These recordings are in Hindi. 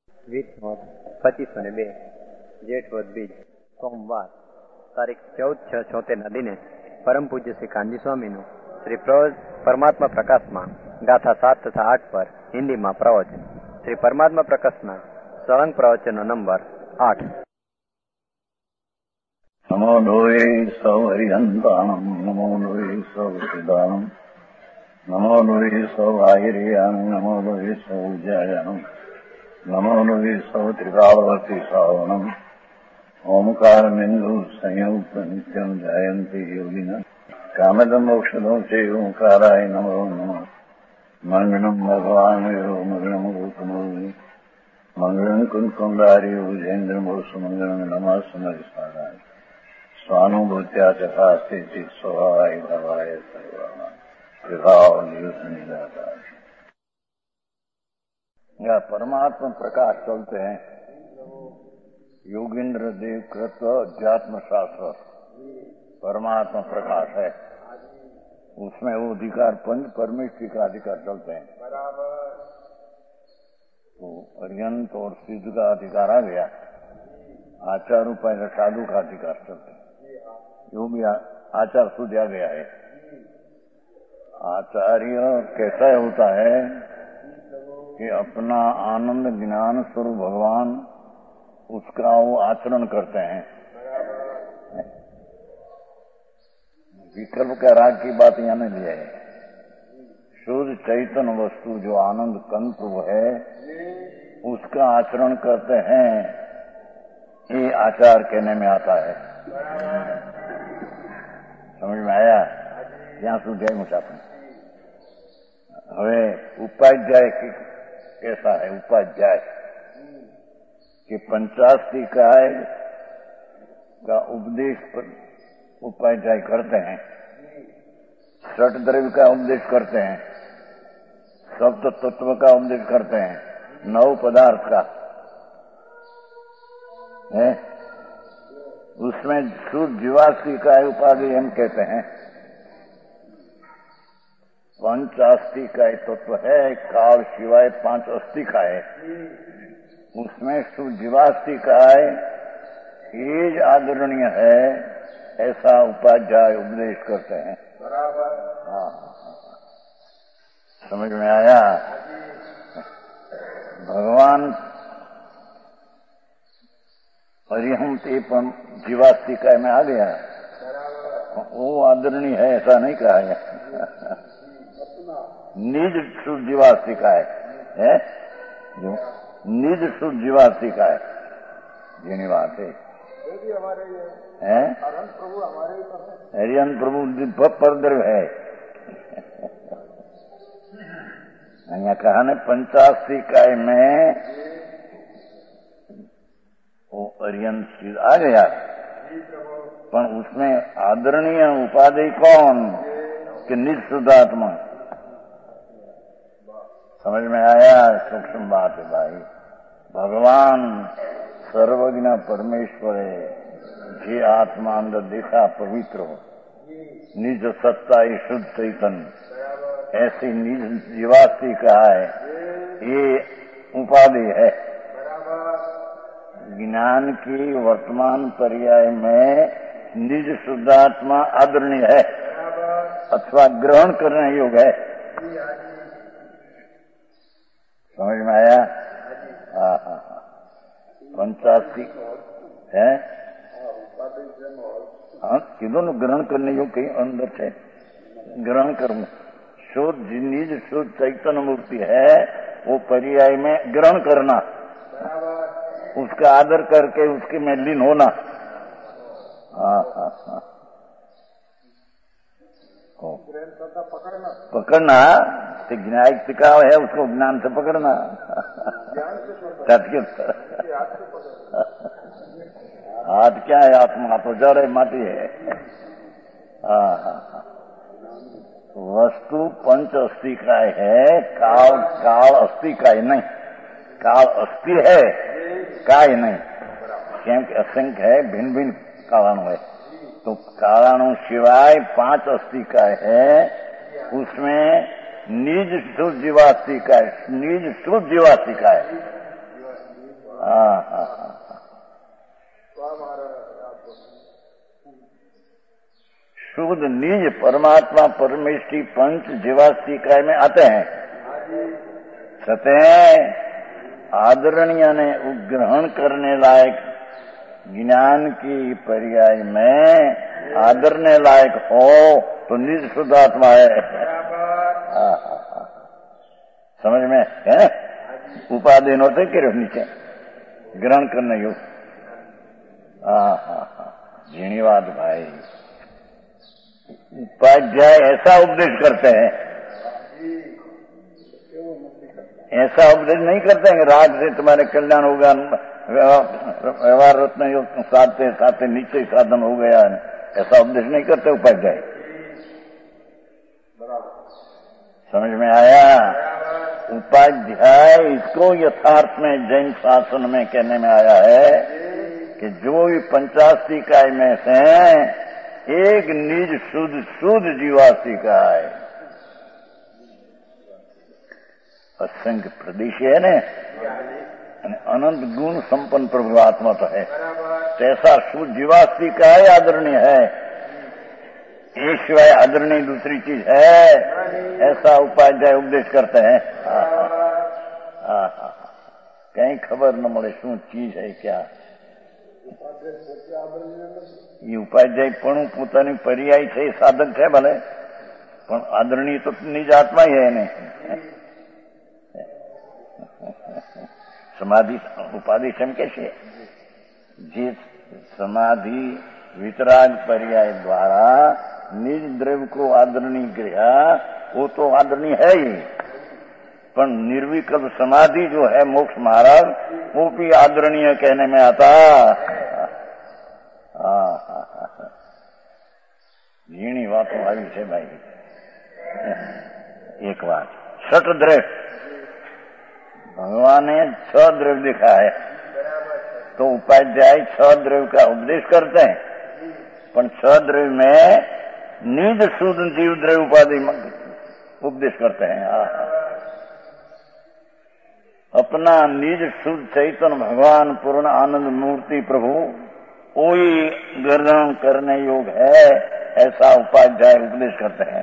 વિથમોત 2502 જેઠ વદ બીજ સોમવાર તારીખ 14/6/76 દિને પરમ પૂજ્ય શ્રી કાનજી સ્વામીનું શ્રી પરમાત્મા પ્રકાશમાં ગાથા 7 તથા 8 પર હિન્દીમાં પ્રવચન. શ્રી પરમાત્મા પ્રકાશના સળંગ પ્રવચનનો નંબર 8. નમો લોહે સૌ હરિહંતાણમ, નમો લોહે સૌ સિદ્ધાણમ, નમો લોહે સૌ આહિર્યાણમ, નમો લોહે સૌ જયાણમ, નમો લોહે સૌ ત્રિકાળવતી શ્રાવણમ, ઓમકાર બિંદુ સંયુક્ત નિત્યમ જયંતિ યોગિના કામદમ મોક્ષદો છે ઓંકારાય નમો નમઃ. મંગળમ ભગવાન મંગળમ ગૌતમો મંગળમ કુંકુંડાર્યો જૈન્દ્રમો સુમંગળમ નમઃ સમરિસારાય સ્વાનુભૂત્યા ચકાસ્તે ચિત સ્વભાવાય ભવાય સર્વમાં વિભાવ નિયુત निराकार. यह परमात्मा प्रकाश चलते हैं. योगेंद्र देव कृत अध्यात्म शास्त्र परमात्मा प्रकाश है. उसमें वो अधिकार पंच परमेश्वरी का अधिकार चलते हैं. तो अर्यंत और सिद्ध का अधिकार आ गया. आचार उपाय साधु का अधिकार चलते हैं. यो भी आचार सूझ आ गया है. आचार्य कैसा होता है कि अपना आनंद ज्ञान स्वरूप भगवान उसका वो आचरण करते हैं. विकल्प का राग की बात यहाँ नहीं है. शुद्ध चैतन्य वस्तु जो आनंद कंत है उसका आचरण करते हैं. ये आचार कहने में आता है. समझ में आया? यहाँ સુધી મુસાફર. હવે ઉપાધ્યાય कैसा है? उपाध्याय कि 50 काय का उपदेश उपाध्याय करते हैं. षट द्रव्य का उपदेश करते हैं. सप्त तत्व का उपदेश करते हैं. 9 पदार्थ का है. उसमें शुद्ध जीवास्ति का उपाधि हम कहते हैं. पंचास्ति का तत्व है. काल शिवाय 5 अस्थि का है. उसमें शुद्ध जीवास्ति का ये आदरणीय है. ऐसा उपाध्याय उपदेश करते हैं. हाँ, समझ में आया? भगवान हरिहंते जीवास्तिका में आ गया. वो आदरणीय है ऐसा नहीं कहा है. निज शुद्ध जीवास्तिका है जो निज शुद्ध जीवास्तिका है. जेनी बात है हरिहंत प्रभु परद्रव्य है. यहाँ कहा ने 85 काय में वो अरियंत आ गया. पर उसमें आदरणीय उपाधि कौन कि निःशुद्धात्मा. समझ में आया? सूक्ष्म बात है भाई. भगवान सर्वज्ञ परमेश्वर है. जे आत्मा अंदर देखा पवित्र हो. निज सत्ता ही शुद्ध चैतन्य ऐसी निज जीवास्ति का है. ये उपाधि है. ज्ञान की वर्तमान पर्याय में निज शुद्धात्मा आदरणीय है अथवा ग्रहण करने योग्य है. समझ में आया? हाँ. 85 है. हाँ, किधर ग्रहण करने योग्य कहीं अंदर है. ग्रहण करना शुद्ध निज शुद्ध चैतन्य मूर्ति है. वो पर्याय में ग्रहण करना, उसका आदर करके उसके में लीन होना. हाँ. पकड़ना तो ज्ञान टिकाव है. उसको ज्ञान से पकड़ना. हाथ क्या है? आत्मा तो जड़ है, माटी है. वस्तु पंच अस्थि का है. काल अस्थि का ही नहीं. काल अस्थि है, काय नहीं. क्योंकि असंख्य है, भिन्न भिन्न कारणों है. तो कारणों सिवाय 5 अस्थि का है. उसमें निज शुद्ध जीवास्ति का है. निज शुद्ध जीवास्ति का है. शुद्ध निज परमात्मा परमेष्टि पंच जीवास्ती काय में आते हैं। सतह आदरणीय ने ग्रहण करने लायक ज्ञान की पर्याय में आदरने लायक हो तो निज शुद्ध आत्मा है। समझ में है? उपाधि होते कि नीचे ग्रहण करने योग। झीणीवाद भाई उपाध्याय ऐसा उपदेश करते हैं, ऐसा उपदेश नहीं करते हैं राग से तुम्हारे कल्याण होगा, व्यवहार रत्न योग साधते साधते नीचे साधन हो गया, ऐसा उपदेश नहीं करते उपाध्याय। समझ में आया? उपाध्याय इसको यथार्थ में जैन शासन में कहने में आया है कि जो भी 85 काय में से एक निज शुद्ध शुद्ध जीवासी का है, असंख्य प्रदेश है न, अनंत गुण संपन्न प्रभु आत्मा तो है, ऐसा शुद्ध जीवासी का है आदरणीय है, एक सिवाय आदरणीय दूसरी चीज है, ऐसा उपाध्याय उपदेश करते हैं। कहीं खबर न મળે શું ચીજ है क्या। ये उपाध्याय પણ પોતાની પર્યાય છે, સાધક છે ભલે, પણ આદરણીય તો નિજ આત્મા ही है नहीं। समाधि उपाधि सम कैसे जिस समाधि वितराग पर्याय द्वारा निज द्रव्य को आदरणीय गृहा वो तो आदरणीय है ही, पर निर्विकल्प समाधि जो है मोक्ष महाराज वो भी आदरणीय कहने में आता। झीणी वातों आई है भाई। एक बात छठ द्रव्य भगवान ने 6 द्रव्य दिखा है, तो उपाध्याय 6 द्रव्य का उपदेश करते हैं, पर 6 द्रव्य में निज शुद्ध जीव द्रव्य उपाधि उपदेश करते हैं। अपना निज शुद्ध चैतन्य भगवान पूर्ण आनंद मूर्ति प्रभु कोई ग्रहण करने योग है, ऐसा उपाध्याय उपदेश करते हैं।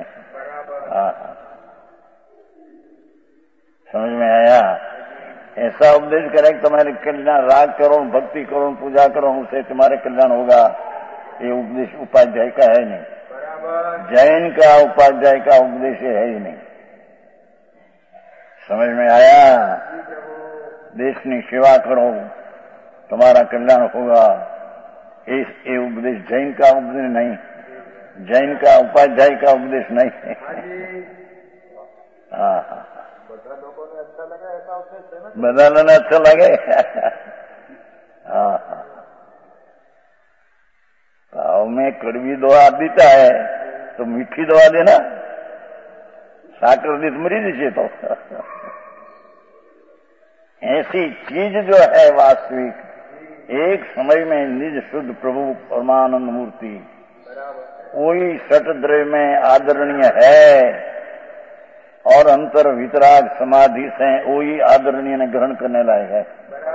समझ में आया? ऐसा उपदेश करे कि तुम्हारे कल्याण राग करो, भक्ति करो, पूजा करो, उससे तुम्हारे कल्याण होगा, ये उपदेश उपाध्याय का है नहीं। जैन का उपाध्याय का उपदेश है ही नहीं। समझ में आया? देश की सेवा करो तुम्हारा कल्याण होगा, ये उपदेश जैन का उपदेश नहीं, जैन का उपाध्याय का उपदेश नहीं। बदलना अच्छा लगे। भाव में कड़वी दवा देता है तो मीठी दवा देना, साकर दी मरी दीजिए तो। ऐसी चीज जो है वास्तविक एक समय में निज शुद्ध प्रभु परमानंद मूर्ति वही सट द्रव्य में आदरणीय है, और अंतर वितराग समाधि से वही आदरणीय ने ग्रहण करने लायक है।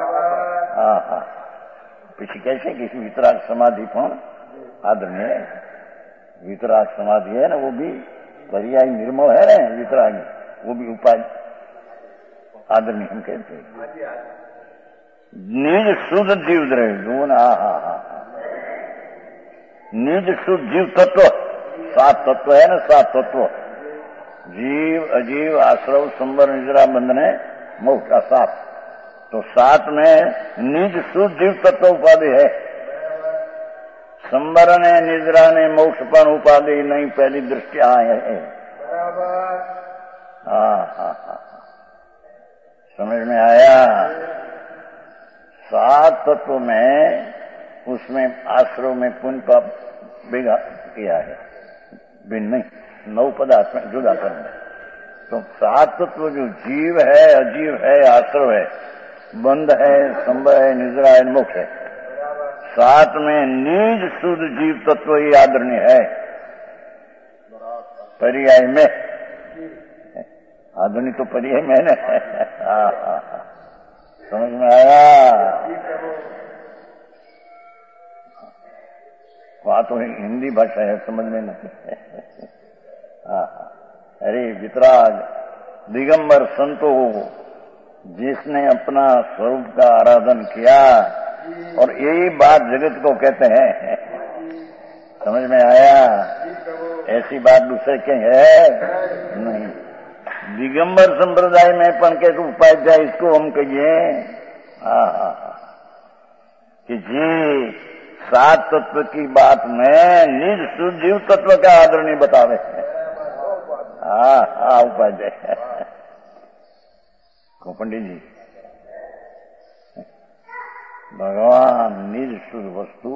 पीछे कैसे किसी वितराग समाधि पर आदरणीय है, वितराग समाधि है ना, वो भी पर्याय निर्मल है ना, वितराग वो भी उपाय आदरणीय हम कहते हैं। निज शुद्ध जीव द्रव्य निज शुद्ध जीव तत्व, 7 तत्व है ना, 7 तत्व जीव अजीव आश्रव संबर निद्रा बंधने मोक्ष का 7, तो 7 में निज शुद्ध जीव तत्व उपाधि है। संबर ने निद्रा ने मोक्ष पर उपाधि नहीं, पहली दृष्टि है। समझ में आया? 7 तत्व में उसमें आश्रव में पुण्य पाप बिगा किया है, बिन नहीं 9 पदार्थ में जुदा करना। तो 7 तत्व जो जीव है, अजीव है, आश्रव है, बंध है, संभव है, निद्रा है, मोक्ष है, 7 में निज शुद्ध जीव तत्व ही आदरणीय है। पर्याय में आदरणीय तो पर्याय में है ना। समझ में आया? वहां तो हिंदी भाषा है, समझ में नहीं। हाँ, अरे वितराग दिगंबर संतो जिसने अपना स्वरूप का आराधन किया, और यही बात जगत को कहते हैं। समझ में आया? ऐसी बात दूसरे के है नहीं। दिगंबर संप्रदाय में पण के उपाध्याय इसको हम कहिए कि जी सात तत्व की बात में निज शुद्ध जीव तत्व का आदर नहीं बतावे। उपाध्याय को पंडित जी, भगवान निज शुद्ध वस्तु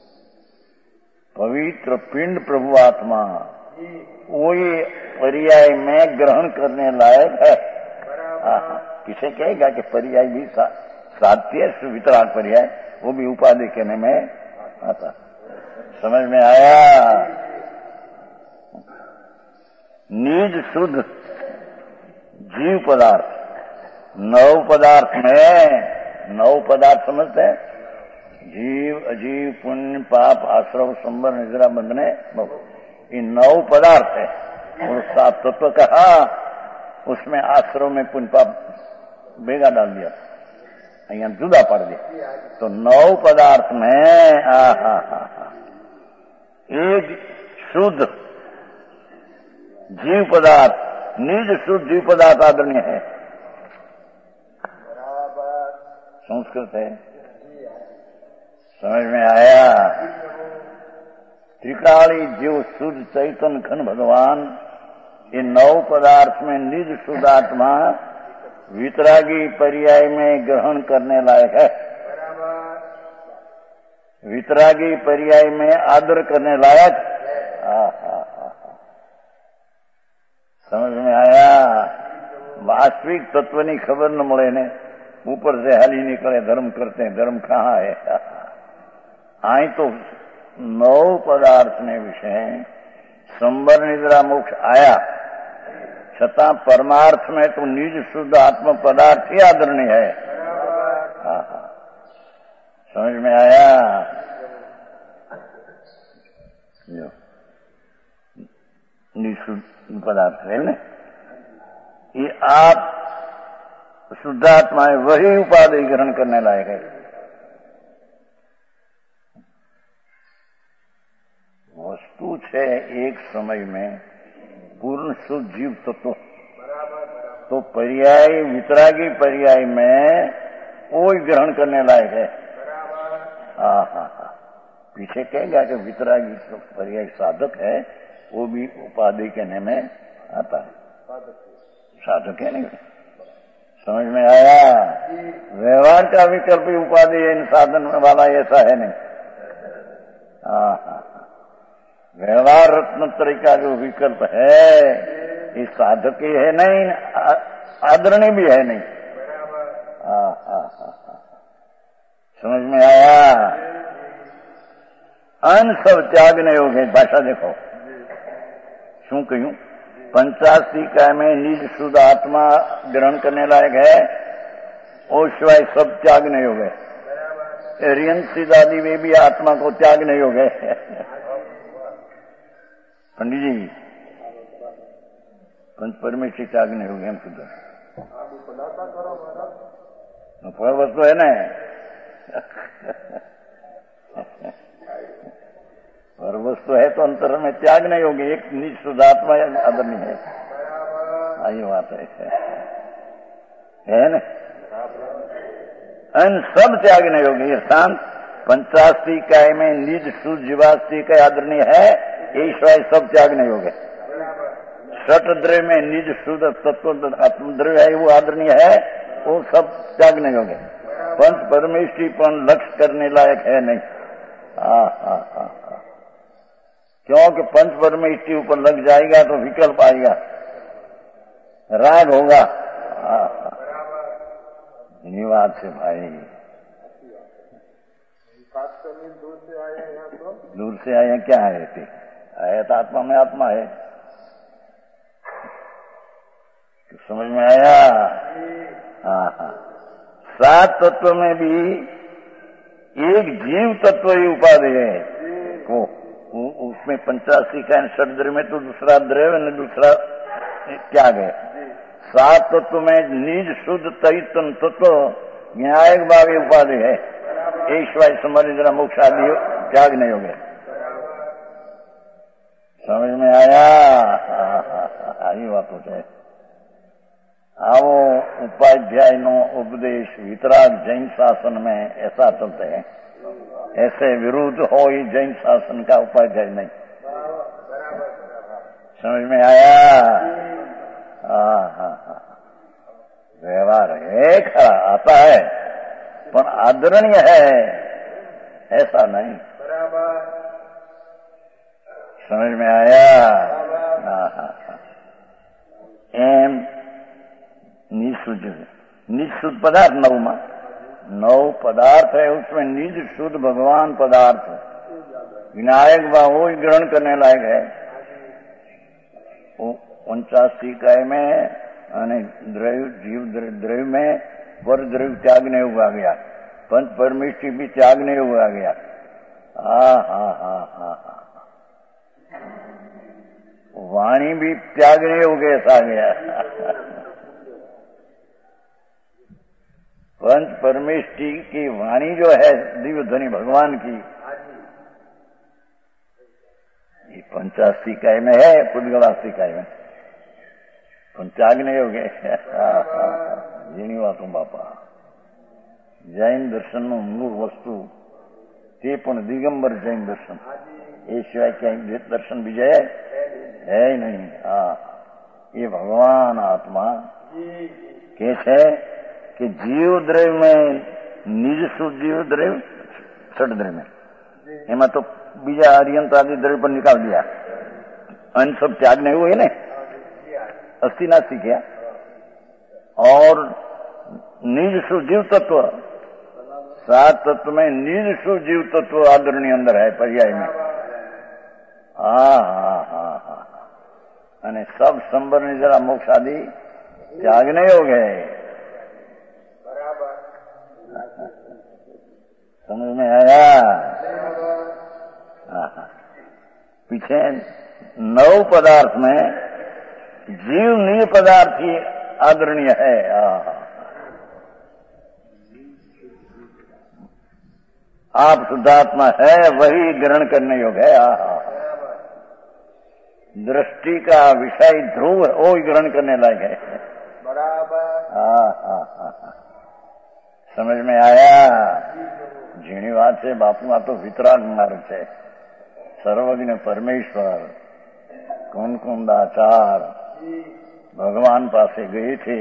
पवित्र पिंड प्रभु आत्मा वही पर्याय में ग्रहण करने लायक है। किसे कहेगा कि पर्याय भी साध्य वितराग पर्याय, वो भी उपाधि कहने में आता। समझ में आया? निज शुद्ध जीव पदार्थ, नव पदार्थ में, नव पदार्थ समझते हैं, जीव अजीव पुण्य पाप आश्रव संबर निद्रा बंधने, ये नौ पदार्थ है। और सात तत्व कहा, उसमें आश्रव में पुण्य पाप बेगा डाल दिया, यहाँ जुदा पड़ दिया। तो नौ पदार्थ में एक शुद्ध जीव पदार्थ, निज शुद्ध जीव पदार्थ आदरणीय है। संस्कृत है, समझ में आया? त्रिकाली जीव शुद्ध चैतन्य घन भगवान, ये नौ पदार्थ में निज शुद्ध आत्मा वितरागी पर्याय में ग्रहण करने लायक है। वितरागी पर्याय में आदर करने लायक। समझ में आया? वास्तविक तत्व नहीं खबर न મળે ने, ऊपर से हाली निकले धर्म करते हैं, धर्म कहाँ है? आई तो नौ पदार्थ ने विषय संबर निद्रा मोक्ष आया, छता परमार्थ में तो निज शुद्ध आत्म पदार्थ ही आदरणीय है। समझ में आया? निज शुद्ध पदार्थ है ना, ये आप शुद्धात्माएं वही उपाधि ग्रहण करने लायक है। वस्तु है एक समय में पूर्ण शुद्ध जीव तत्व, तो पर्याय वितरागी पर्याय में वो ग्रहण करने लायक है। पीछे कहेगा कि वितरागी पर्याय साधक है, वो भी उपाधि कहने में आता है। साधक है नहीं, समझ में आया? व्यवहार का विकल्प उपाधि इन साधन वाला ऐसा है नहीं। व्यवहार रत्नत्रय का जो विकल्प है, ये साधक ही है नहीं, आदरणीय भी है नहीं। समझ में आया? अन सब त्यागने योग्य भाषा देखो शू कहूं, 85 में निज शुद्ध आत्मा ग्रहण करने लायक है, और सिवाय सब त्यागने योग्य है। रियन सिद्धादि में भी आत्मा को त्यागने योग्य है। पंडित जी, पंच परमेश्वर त्यागने योग्य हम शुद्ध फल वस्तु है ना, और वस्तु है तो अंतर में त्याग नहीं होगी। एक निज शुद्धात्मा आदरणीय है, आई बात है ना? अन सब त्याग नहीं होगी। ये शांत 85 में निज शुद्ध जीवास्ती का आदरणीय है, ईश्वर सब त्याग नहीं होगे। सट द्रव्य में निज शुद्ध तत्व आत्मद्रव्य है, वो आदरणीय है, वो सब त्याग नहीं होंगे। पंच परमेश्वरी पण लक्ष्य करने लायक है नहीं। क्योंकि पंच परमेश्वरी ऊपर लग जाएगा तो विकल्प आएगा, राग होगा। धन्यवाद से भाई। दूर से आए क्या आए थे? आया तो आत्मा में आत्मा है, समझ में आया? सात तत्व में भी एक जीव तत्व ही उपाधि है। वो उसमें 85 का षड्द्रव्य में तो दूसरा द्रव्य न दूसरा त्याग है। सात तत्व में निज शुद्ध चैतन्य तत्व न्यायिक भाव उपाधि है। ईश्वर समझ जरा मोक्ष आदि त्याग नहीं हो गया। समझ में आया? आई बात है। आओ उपाध्याय नो उपदेश वितराग जैन शासन में ऐसा चलते हैं। ऐसे विरुद्ध हो ही जैन शासन का उपाध्याय नहीं। समझ में आया? हाँ। व्यवहार है खरा आता है पर आदरणीय है ऐसा नहीं। समझ में आया? एम निःशुद्ध पदार्थ नौ पदार्थ है, उसमें निज शुद्ध भगवान पदार्थ विनायक वो ही ग्रहण करने लायक है। 89 इकाई में जीव द्रव्य में पर द्रव्य त्याग नहीं हुआ गया, पंच परमेष्टि भी त्याग नहीं हुआ गया। हाँ। वाणी भी त्याग नहीं हो गया ऐसा गया। पंच परमेष्टि की वाणी जो है दिव्य ध्वनि भगवान की, ये 85 इकाई में है, पुद्गलास्ती इकाई में त्याग नहीं हो गए। જેની વાતો બાપા જૈન દર્શનનું મૂળ વસ્તુ તે પણ દિગંબર જૈન દર્શન, એ સિવાય ક્યાંય દર્શન બીજા है ही नहीं। ये भगवान आत्मा कैसे कि जीव द्रव्य में निज शुद्ध जीव द्रव्य षड द्रव्य में एमा तो बीजा अरियंत आदि द्रव्य पर निकाल दिया। अन सब त्याग नहीं हुए ना, अस्थि नास्ति क्या। और निज शुद्ध जीव तत्व, सात तत्व में निज शुद्ध जीव तत्व आदरणीय अंदर है पर्याय में। हाँ। અને सब संबर ने जरा मोक्ष आदि त्याग नहीं हो गए। समझ में आया? पीछे 9 पदार्थ में जीव निज पदार्थ ही आदरणीय है। आप शुद्धात्मा है वही ग्रहण करने योग्य है। दृष्टि का विषय ध्रुव वो ही ग्रहण करने लायक है। बराबर। समझ में आया? झीणी बात है बापू, आ तो वितराग मार्ग है। सर्वज्ञ परमेश्वर कुंदाचार भगवान पासे गए थे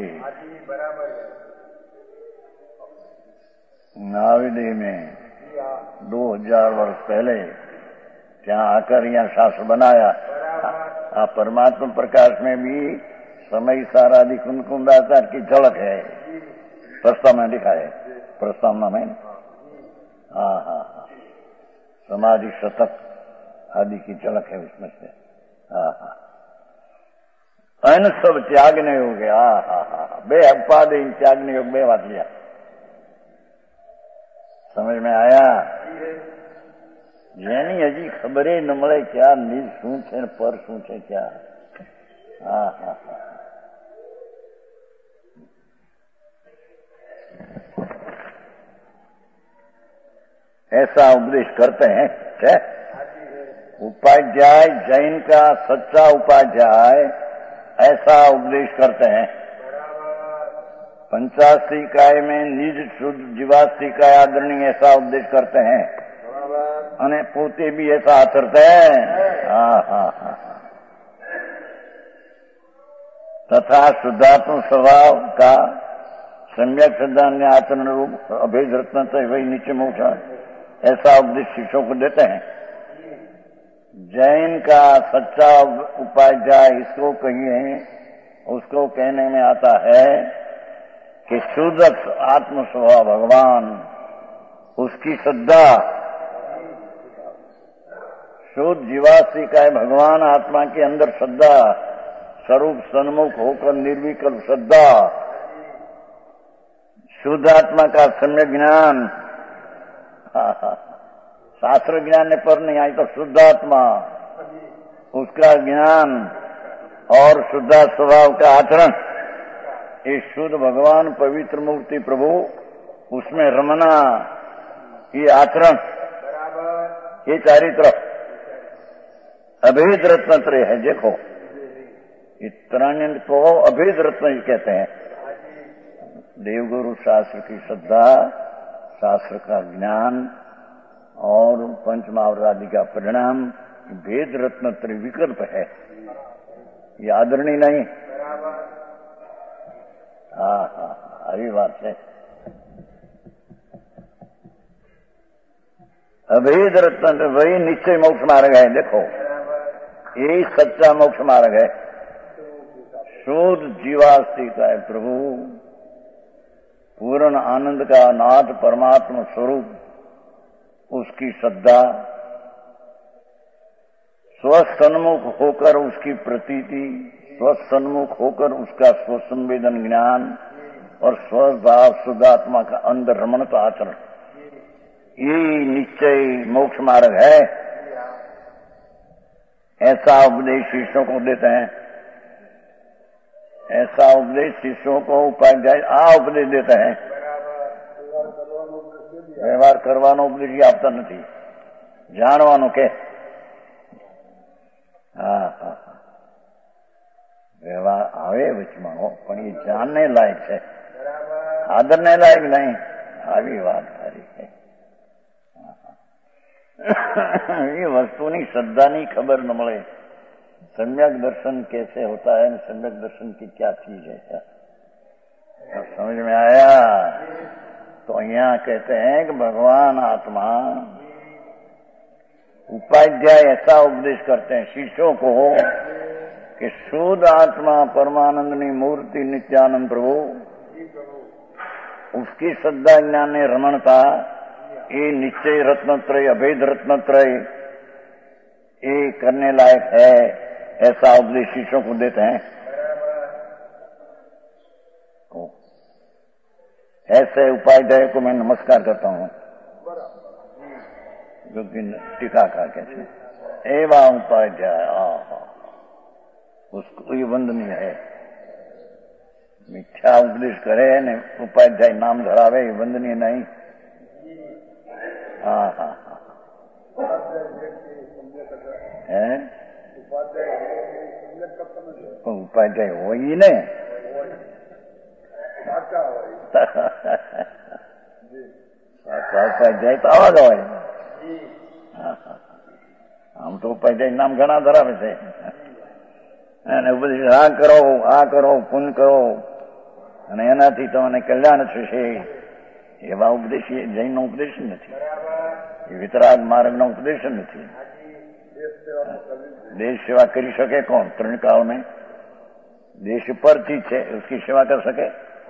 नाविदे में 2000 वर्ष पहले। ત્યાં आकर यहाँ शास्त्र बनाया। परमात्मा प्रकाश में भी समय सारादि कुंदाचार की झलक है। प्रस्ताव में लिखा है, प्रस्तावना में। हाँ। समाधि शतक आदि की झलक है उसमें से। हाँ। अन सब त्यागने हो गया। बे उपाधि त्यागने योग बे बात लिया। समझ में आया? જેની હજી ખબરે ન મળે ક્યાં નિજ શું છે ને પર શું છે ક્યાં। ऐसा उपदेश करते हैं क्या? उपाध्याय जैन का सच्चा उपाध्याय ऐसा उपदेश करते हैं। 85 इकाई में निज शुद्ध जीवास्ती का आदरणीय ऐसा उपदेश करते हैं। અને પોતે भी ऐसा आचरते हैं। तथा शुद्धात्म स्वभाव का सम्यक श्रद्धान्य आचरण रूप अभेद रत्न वही नीचे मोक्ष ऐसा उपदेश शिष्यों को देते हैं। जैन का सच्चा उपाध्याय इसको कहिए, उसको कहने में आता है कि शुद्ध आत्म स्वभाव भगवान, उसकी श्रद्धा, शुद्ध जीवासी का है भगवान आत्मा के अंदर श्रद्धा, स्वरूप सन्मुख होकर निर्विकल्प श्रद्धा, शुद्ध आत्मा का सम्यक ज्ञान, शास्त्र ज्ञान ने पर नहीं आई तो शुद्ध आत्मा, उसका ज्ञान और शुद्ध स्वभाव का आचरण, ये शुद्ध भगवान पवित्र मूर्ति प्रभु, उसमें रमना, ये आचरण, ये चारित्र अभेद रत्न त्रय है। देखो इतरानंद को अभेद रत्न कहते हैं। देवगुरु शास्त्र की श्रद्धा, शास्त्र का ज्ञान और पंचमहावरादि का परिणाम, भेद रत्न त्रिविकल्प है, ये आदरणीय नहीं। हाँ, अभी बात है। अभेद रत्न वही निश्चय मोक्ष मार्ग है। देखो यही सच्चा मोक्ष मार्ग है। शुद्ध जीवास्ति का है प्रभु, पूर्ण आनंद का नाथ परमात्मा स्वरूप, उसकी श्रद्धा, स्वसन्मुख होकर उसकी प्रतीति, स्वसन्मुख होकर उसका स्वसंवेदन ज्ञान और स्वभाव शुद्धात्मा का अंदर रमणत आचरण, ये निश्चय मोक्ष मार्ग है। ऐसा उपदेश शिष्यों को देते हैं, ऐसा उपदेश शिष्यों को उपाध्याय उपदेश देते हैं। व्यवहार करवानो उपदेश आपता नहीं, जाणवानो के। व्यवहार आवे वचમાં પણ એ જાણને લાયક છે, આદરને લાયક નહીં, આવી વાત ખરી છે। ये वस्तुनी श्रद्धानी खबर न મળે। सम्यक दर्शन कैसे होता है, सम्यक दर्शन की क्या चीज है, समझ में आया? तो यहाँ कहते हैं कि भगवान आत्मा, उपाध्याय ऐसा उपदेश करते हैं शिष्यों को कि शुद्ध आत्मा परमानंदनी मूर्ति नित्यानंद प्रभु, उसकी श्रद्धा ज्ञान ने रमणता, ये निश्चय रत्नत्रय, अभेद रत्नत्रय, ये करने लायक है। ऐसा उपदेश शिष्यों को देते हैं। ऐसे उपाध्याय को मैं नमस्कार करता हूँ, जो कि टीकाकार कहते हैं। एवं उपाध्याय, उसको ये वंदनीय है। मिथ्या उपदेश करे ने उपाध्याय नाम धरावे, ये वंदनीय नहीं। उपाध्याय हो ही ने उपाध्याय तो आवाज हो। આમ તો ઉપાધ્યાય નામ ઘણા ધરાવે છે, અને ઉપદેશ આ કરો પુણ્ય કરો અને એનાથી તમને કલ્યાણ થશે, એવા ઉપદેશ જૈનનો ઉપદેશ નથી, એ વિતરાગ માર્ગનો ઉપદેશ નથી। देश सेवा करी सके कौन? त्रण काल में देश पर चीज है, उसकी सेवा कर सके?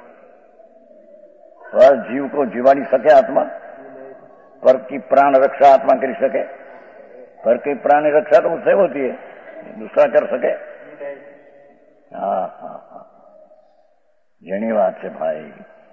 स्व जीव को जीवाड़ी सके आत्मा? पर की प्राण रक्षा आत्मा करी सके? पर की प्राण रक्षा तो उससे होती है, दूसरा कर सके? जनी बात है भाई।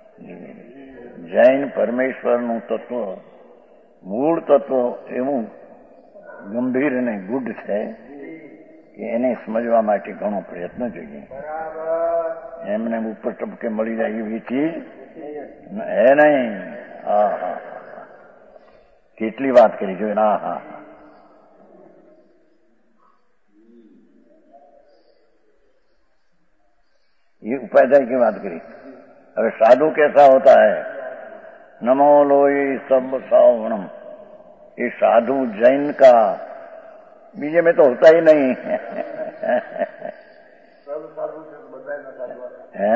जैन परमेश्वर नु तत्व, मूળ तत्व એવું ગંભીર અને ગુડ છે કે એને સમજવા માટે ઘણો પ્રયત્ન જોઈએ। એમને ઉપર ટપકે મળી જાય એવી ચીજ હે નહીં। કેટલી વાત કરી જોઈએ। ये उपाध्याय की बात करी। अगर साधु कैसा होता है? नमो लोई सब सावणम, ये साधु जैन का बीजे में तो होता ही नहीं है।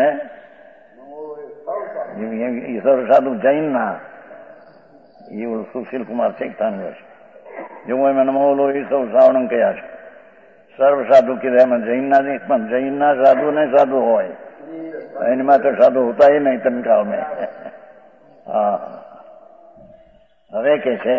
ये सर्व साधु जैन ना, ये सुशील कुमार चेकता जो मैं नमो लोई सब सावणम कया છે। सर्व साधु की में जैन ना नहीं, पण जैन ना साधु ने साधु हो, इनमें तो साधु होता ही नहीं तनकाल में। હવે કે છે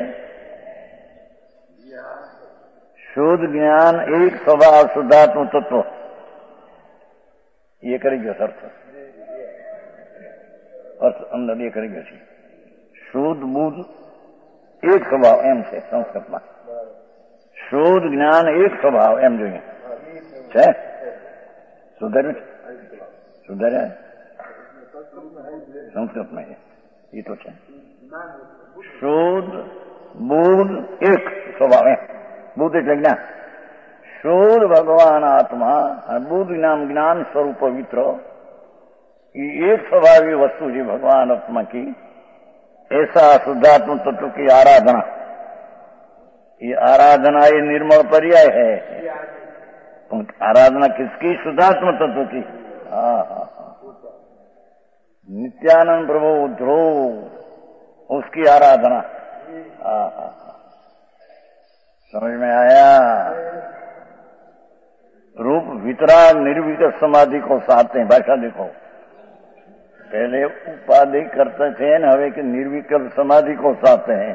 शुद्ध ज्ञान एक स्वभाव शुद्धात्म तत्व, ये करेगी अर्थ। અર્થ અંદર એ કરી ગયો છે. શુદ્ધ બુદ્ધ એક સ્વભાવ એમ છે સંસ્કૃતમાં. શુદ્ધ જ્ઞાન એક સ્વભાવ એમ જોઈએ છે. સુધાર્યું છે? સુધાર્યા સંસ્કૃતમાં એ તો છે. શુદ્ધ બુદ્ધ એક સ્વભાવ એમ. બુદ્ધ એટલે જ્ઞાન. शुद्ध भगवान आत्मा बुद्ध नाम ज्ञान स्वरूप पवित्र ये एक स्वभावी वस्तु जी भगवान आत्मा की, ऐसा शुद्धात्म तत्व की आराधना. ये आराधना ये निर्मल पर्याय है. आराधना किसकी? शुद्धात्म तत्व की. नित्यानंद प्रभु ध्रुव उसकी आराधना. समझ में आया? रूप वितराग निर्विकल्प समाधि को साधते हैं. भाषा देखो, पहले उपाधि करते थे न, हवे कि निर्विकल्प समाधि को साधते हैं.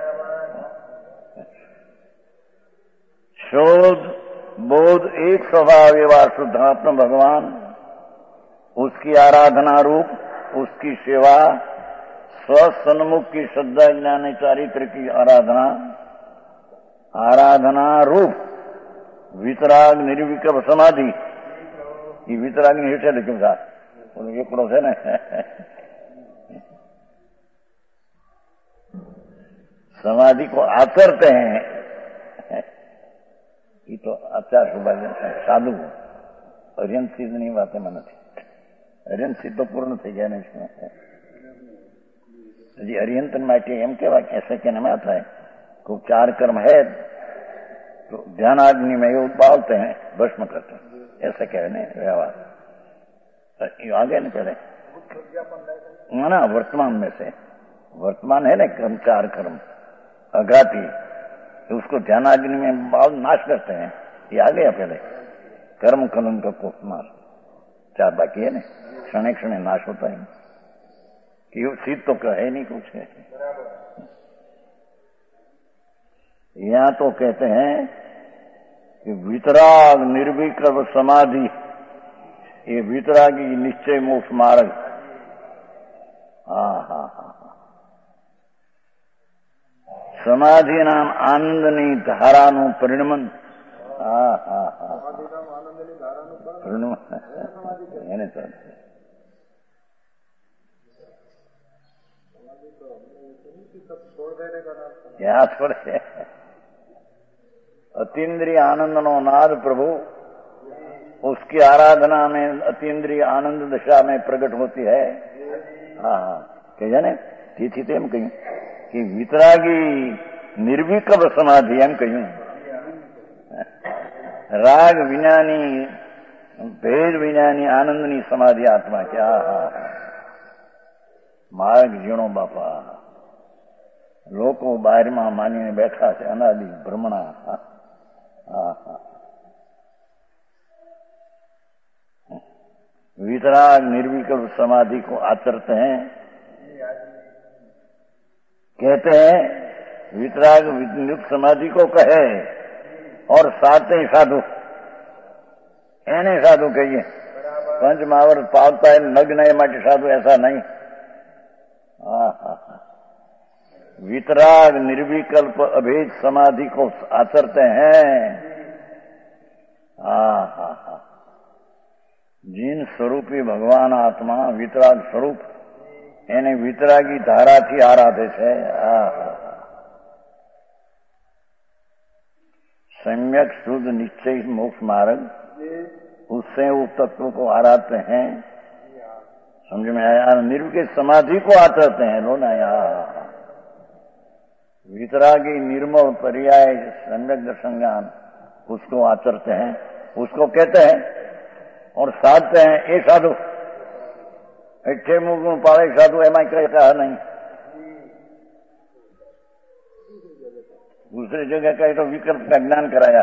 शोध बोध एक स्वभाव एवं शुद्धात्म भगवान, उसकी आराधना रूप, उसकी सेवा, स्वसन्मुख की श्रद्धा ज्ञान चारित्र की आराधना, आराधना रूप वितराग निर्विकल्प समाधि. ये वितराग नहीं है लेकिन साथ एकड़ो है ना. समाधि को आचरते हैं. ये तो आचार साधु अरियंत सिद्ध नहीं बातें मन थी. अरियंत सिद्ध तो पूर्ण थी गया नहीं इसमें. जी अरियंतन माटे एम केवा ऐसे कहने में आता है खूब चार कर्म है तो ध्यान आग्नि में उबालते हैं, भस्म करते हैं, ऐसा कहने व्यवहार आगे न पहले ना. वर्तमान में से वर्तमान है ना कर्म, चार कर्म अघाती, उसको ध्यान आग्नि में बाल नाश करते हैं. ये आ गया पहले कर्म कलम का कोटमार. चार बाकी है ना, क्षण क्षण नाश होता है. कि सिद्ध तो कहे नहीं कुछ है. यहां तो कहते हैं कि वितराग निर्विकल्प समाधि, ये वितरागी निश्चय मोक्ष मार्ग. समाधि नाम आनंदनी धाराનું પરિણમન. એને તો याद पड़े. अतीन्द्रिय आनंद नो नाद प्रभु, उसकी आराधना में अतीन्द्रिय आनंद दशा में प्रकट होती है. जाने तिथि तो एम कहूं कि वितरागी निर्विकल्प समाधि एम कहूं. राग विज्ञानी भेद विज्ञानी आनंदनी समाधि आत्मा क्या मार्ग जीणो बापा. લોકો બહારમાં માનીને બેઠા છે અનાદિ ભ્રમણા. वितराग निर्विकल्प समाधि को आचरते हैं. कहते हैं वितराग निर्विकल्प समाधि को कहे और साते साधु एने साधु कहिए. पंच महावरत पालता है नग्न है माटे साधु ऐसा नहीं. वितराग निर्विकल्प अभेद समाधि को आचरते हैं. जिन स्वरूपी भगवान आत्मा वितराग स्वरूप એને વિતરાગી ધારાથી આરાધે છે. सम्यक शुद्ध निश्चय मोक्ष मार्ग, उससे उस तत्व को आराधते हैं. समझ में आया? निर्विकल्प समाधि को आचरते हैं लो ना. वितरागी निर्मल पर्याय सम्यक दर्शन ज्ञान उसको आचरते हैं, उसको कहते हैं और साधते हैं. ये साधु इच्छे मुख पाड़े साधु एम कहा नहीं. दूसरी जगह कहे तो विकल्प का ज्ञान कराया.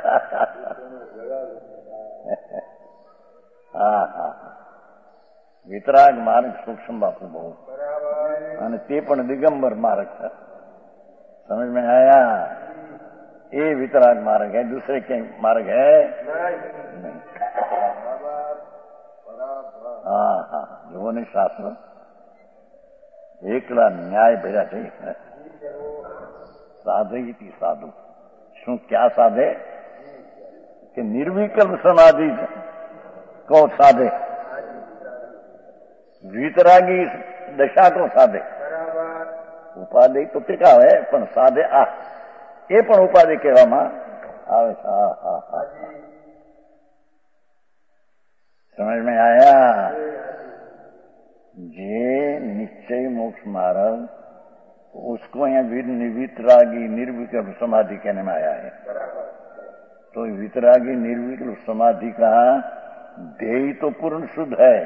वितराग मार्ग सूक्ष्म बापू बहुत અને તે પણ દિગંબર માર્ગ છે. समझ में आया? ये वितराग मार्ग है, दूसरे के मार्ग है नहीं. जो नहीं शास्त्र એકલા ન્યાય ભર્યા છે. સાધયતી સાધુ. શું ક્યાં સાધે? કે નિર્વિકલ્પ સમાધિ को साधे, वीतरागी दशा को साधे. उपाधि तो ટીકા है પણ साधे आ એ પણ ઉપાધિ કહેવામાં આવે છે. समझ में आया? जे निश्चय मोक्ष मार्ग उसको यहाँ वितरागी निर्विकल्प समाधि कहने में आया है. तो वितरागी निर्विकल्प समाधि का ध्येय तो पूर्ण शुद्ध है,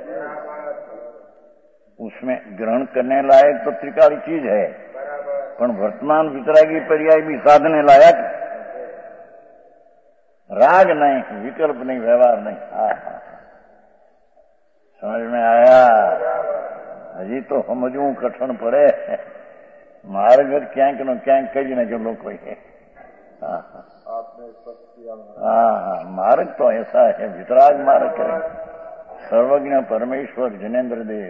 उसमें ग्रहण करने लायक तो त्रिकाली चीज है, पर वर्तमान वितरागी पर्याय भी साधने लायक राग नहीं, विकल्प नहीं, व्यवहार नहीं. समझ में आया? हजी तो समझू कठिन पड़े. मार्ग क्यांक न क्यांक कही न जो लोग कोई है. मार्ग तो ऐसा है, वितराग मार्ग करें. सर्वज्ञ परमेश्वर जनेन्द्र देव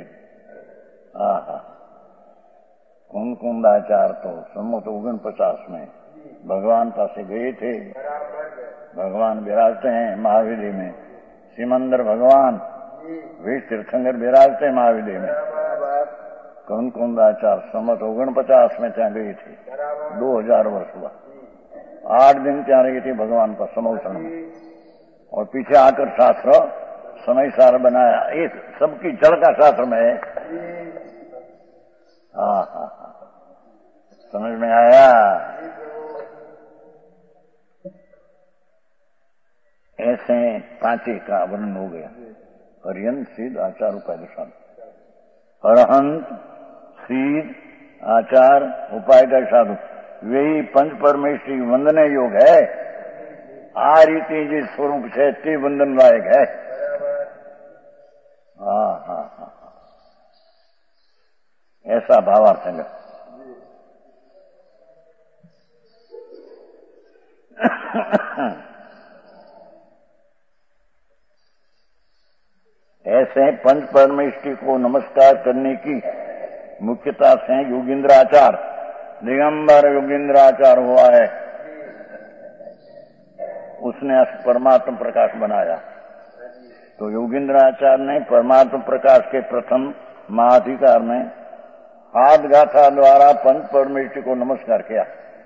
कुंदाचार तो 1949 में भगवान पास गए थे. भगवान विराजते हैं महाविधि में. सिमंदर भगवान वीर तीर्थंकर विराजते हैं महाविधि में. कुंदाचार 1949 में ત્યાં गई थी. 2000 वर्ष हुआ. 8 दिन ત્યાં रही थी भगवान पर समोषण में. और पीछे आकर शास्त्र समय सार बनाया. ये सबकी जड़ का शास्त्र में है. समझ में आया? ऐसे 5 का वर्णन हो गया. अर्यंत सिद्ध आचार उपाय दर्शन. अरहंत सिद्ध आचार उपाय का साधु वही पंच परमेश्वरी वंदने योग है. आ रीति जो स्वरूप है ते वंदन लायक है. ऐसा भावार्थ है. ऐसे पंच परमेश्वरी को नमस्कार करने की मुख्यता से योगींद्राचार, दिगंबर योगींद्राचार हुआ है. उसने परमात्म प्रकाश बनाया. तो योगींद्राचार्य ने परमात्म प्रकाश के प्रथम महाधिकार में हाथ गाथा द्वारा पंच परमेश्वरी को नमस्कार किया.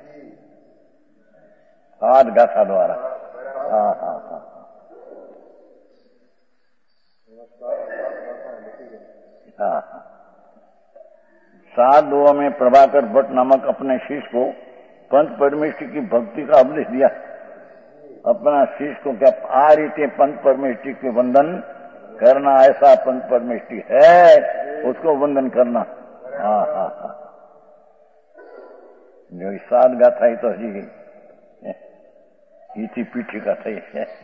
हाथ गाथा द्वारा. सात दुआ में प्रभाकर भट्ट नामक अपने शिष्य को पंच परमेश्वरी की भक्ति का उपदेश दिया. अपना शिष्य को क्या आ रीते पंच परमेश्वरी के वंदन करना, ऐसा पंच परमेश्वरी है उसको वंदन करना. जो सात गाथा ही तो जी इसी पीठी का थी.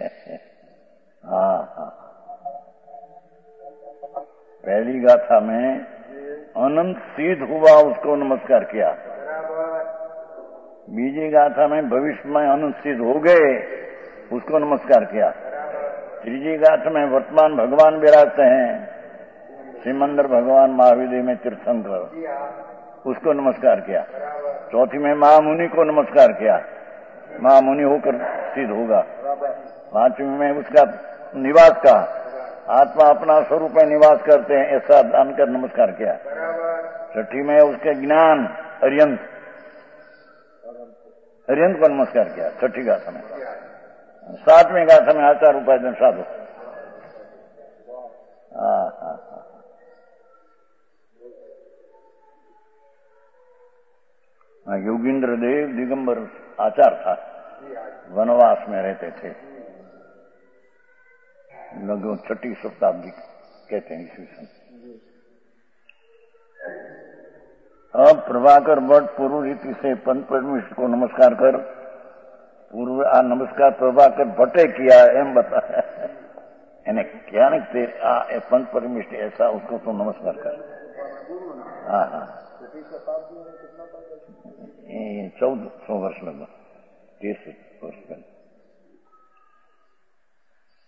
पहली गाथा में अनंत सिद्ध हुआ उसको नमस्कार किया. बीजी गाथा में भविष्य में अनंत सिद्ध हो गए उसको नमस्कार किया. तीसरी गाथा में वर्तमान भगवान विराजते हैं. सिमंदर भगवान महाविधि में तीर्थंकर उसको नमस्कार किया. चौथी में महामुनि को नमस्कार किया. महामुनि होकर सिद्ध होगा. पांचवी में उसका निवास का आत्मा अपना स्वरूप में निवास करते हैं ऐसा दान कर नमस्कार किया. छठी में उसके ज्ञान अर्यंत को नमस्कार किया. छठी गाथा में. सातवीं गाथा में आचार उपाय साधु. योगींद्र देव दिगंबर आचार था. वनवास में रहते थे. लगभग 6ठी शताब्दी कहते हैं ईस्वी सन. अब प्रभाकर भट्ट पूर्व रीति से पंच परमेश्वर को नमस्कार कर पूर्व आ नमस्कार प्रभाकर भट्टे किया एम बताया. એને क्या नहीं तेरे पंच परमेश्वर ऐसा उसको तो नमस्कार कर. 1400 वर्ष लगभग 30 वर्ष पहले.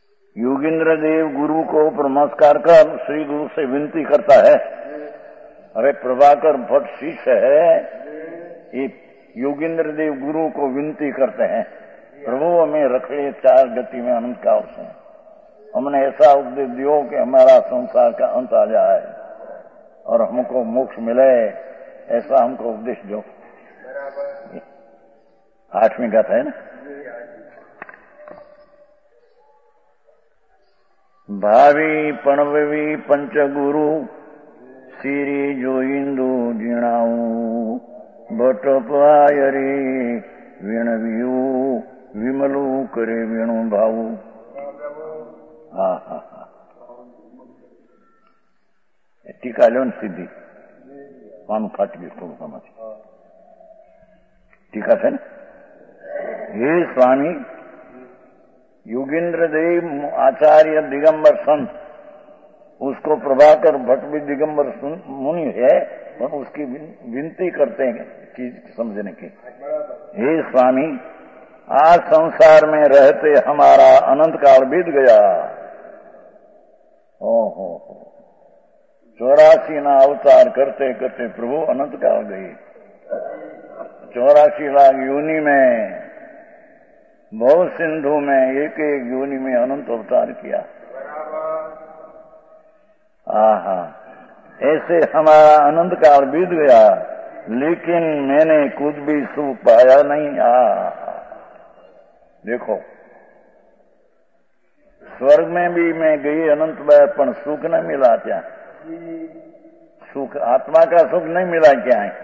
योगींद्र देव गुरु को नमस्कार कर श्री गुरु से विनती करता है. अरे प्रभाकर भट्ट शिष्य है, ये योगेंद्र देव गुरु को विनती करते हैं, प्रभु हमें रखे 4 गति में अनंत काल से, हमने ऐसा उपदेश दियो कि हमारा संसार का अंत आ जाए और हमको मोक्ष मिले, ऐसा हमको उपदेश दो। 8वीं गाथा है ना। भावी पणवी पंचगुरु सीरी जो इंदु जीणाऊ भट्ट पायरी वीणव्यू विमलू करे वीणु भाऊ। हा हा हा टीका लो सीधी मानु फाट गई थोड़ा समझ टीका है ना। हे स्वामी योगेंद्र देव आचार्य दिगंबर संत, उसको प्रभाकर भट्ट भी दिगंबर मुनि है, और उसकी विनती करते हैं चीज समझने की। हे स्वामी आज संसार में रहते हमारा अनंत काल बीत गया। ओहो 84 ना अवतार करते करते प्रभु अनंत काल गए। 84 लाख योनि में, बहुत सिंधु में, एक एक योनि में अनंत अवतार किया। आहा ऐसे हमारा अनंत काल बीत गया, लेकिन मैंने कुछ भी सुख पाया नहीं। देखो स्वर्ग में भी मैं गई अनंत बार, पर सुख न मिला क्या? सुख आत्मा का सुख नहीं मिला क्या है?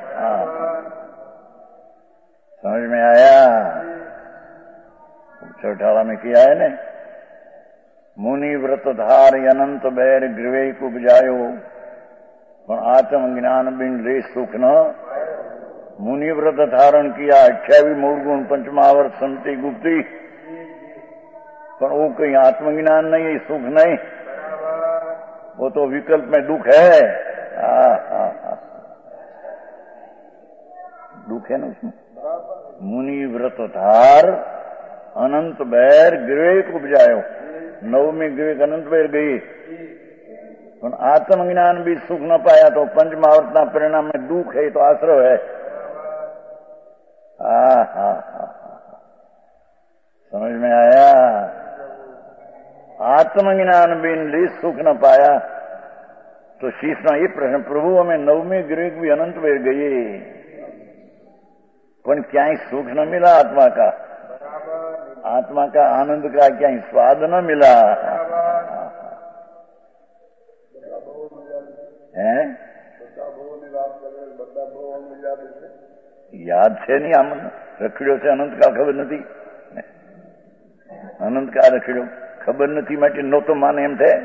समझ में आया? चौठाला में किया है ने, मुनि व्रत धार अनंत बैर गृह को बुझायो, पर आत्म ज्ञान बिन ले सुख न। मुनि व्रत धारण किया, 28 मूल गुण पंचमावर्त संति गुप्ती, पर वो कहीं आत्मज्ञान नहीं है, सुख नहीं, वो तो विकल्प में दुख है। दुख है ना उसमें। मुनि व्रत धार अनंत बैर गृह को उपजायो, 9वीं गृह अनंत बैर गई, पर आत्मज्ञान भी सुख न पाया, तो पंचमावर्तना परिणाम में दुख है, तो आश्रय है। समझ में आया? आत्मज्ञान बिन ली सुख न पाया, तो शीशना ये प्रश्न, प्रभु हमें 9वीं गृह भी अनंत बैर गई, पर क्या सुख न मिला आत्मा का? आत्मा का आनंद का क्या स्वाद न मिला है? याद છે नहीं આમ રખડ્યો છે અનંત કાળ ખબર નથી, અનંત કાળ રખડ્યો ખબર નથી માટે નહોતો માને એમ થાય,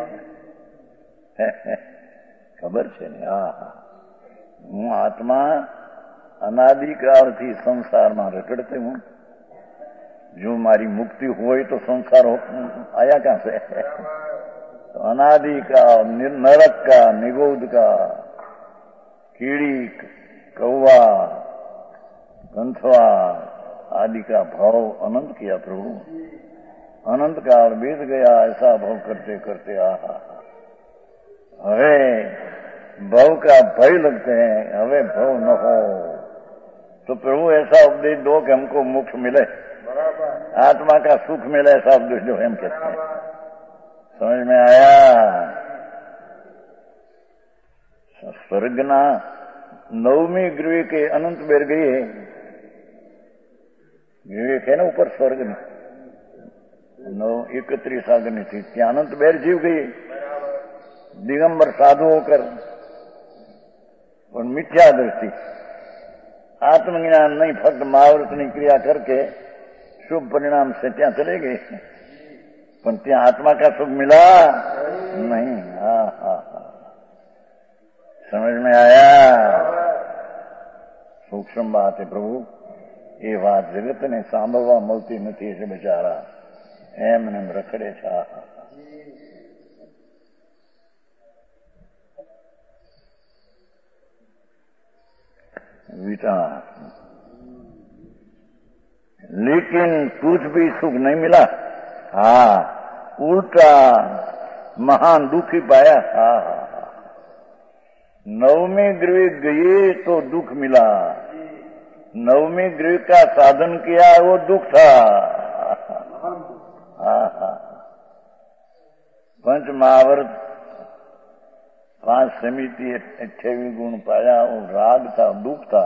ખબર છે ને। હું આત્મા અનાદિકાળથી સંસારમાં રખડતે હું, जो हमारी मुक्ति हुई तो संसार आया कहां से? तो अनादि का, नरक का, निगोद का, कीड़ी, कौवा, गंथवा आदि का भाव अनंत किया प्रभु। अनंत काल बीत गया, ऐसा भाव करते करते हवे भव का भय लगते हैं, हवे भव न हो, तो प्रभु ऐसा उपदेश दो कि हमको मोक्ष मिले, आत्मा का सुख मिले, ऐसा उपदेश जो हम कहते हैं। समझ में आया? स्वर्गना 9वीं गृह के अनंत बेर गई है, गृह है ना ऊपर स्वर्ग में, 31 आगनी थी, ત્યાં अनंत बेर जीव गई दिगंबर साधु होकर, और मिथ्या दृष्टि, आत्मज्ञान नहीं, फक्त महाव्रतनी क्रिया करके शुभ परिणाम से ત્યાં चले गए, पर ત્યાં आत्मा का सुख मिला नहीं। समझ में आया? सूक्ष्म बात है प्रभु, ये बात जगत ने सांभळवा મળતી નથી, એટલે બિચારા એમને રખડે છે। विचार, लेकिन कुछ भी सुख नहीं मिला। उल्टा महान दुखी पाया। नवमी गृह गए तो दुख मिला, नवमी गृह का साधन किया वो दुख था। पंच महावर्त 5 समिति 28 गुण पाया, वो राग था, दुख था।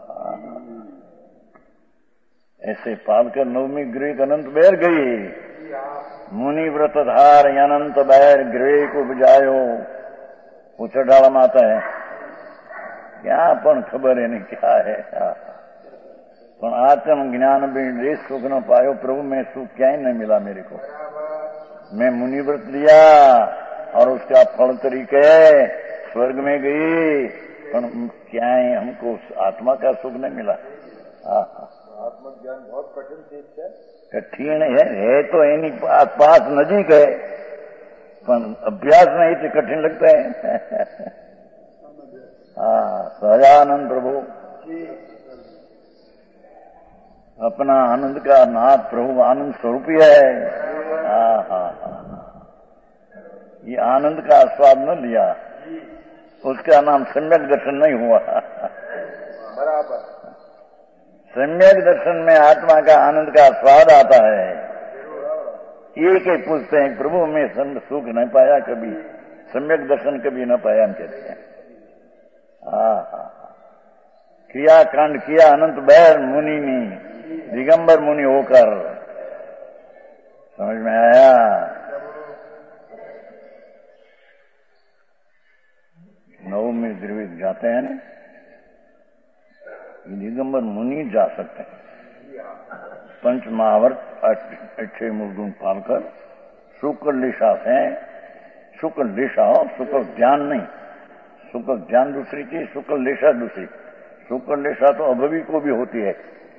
ऐसे पालकर नवमी गृह अनंत बैर गई, मुनि व्रत धार अनंत बैर गृह को बजायो। पूछा माता है क्या पण खबर है नहीं क्या है, पण आत्म ज्ञान भी सुख न पायो प्रभु, मैं सुख क्या ही नहीं मिला मेरे को। मैं मुनि व्रत लिया और उसका फल तरीके स्वर्ग में गई, पर क्या है हमको आत्मा का सुख नहीं मिला। आत्मज्ञान बहुत कठिन चीज है, कठिन है तो एनी पास नजीक है, पर अभ्यास नहीं तो कठिन लगता है। सजानंद प्रभु अपना आनंद का नाथ प्रभु आनंद स्वरूप ही है। ये आनंद का आस्वाद न लिया, उसका नाम सम्यक दर्शन नहीं हुआ। बराबर सम्यक दर्शन में आत्मा का आनंद का स्वाद आता है। एक ही पूछते हैं प्रभु मैं सुख नहीं पाया कभी, सम्यक दर्शन कभी न पाया, हम कहते हैं। क्रिया कांड किया अनंत बैर मुनि ने, दिगंबर मुनि होकर। समझ में आया? नवमी गृह जाते हैं ना, दिगंबर मुनि जा सकते हैं। पंच महावर्त 6 मूलगुण पालकर शुक्ल लिशा से, शुक्ल लिशा हो, शुक्ल ध्यान नहीं, शुक्ल ध्यान दूसरी चीज, शुक्ल लिशा दूसरी। शुक्ल लिशा तो अभवी को भी होती है,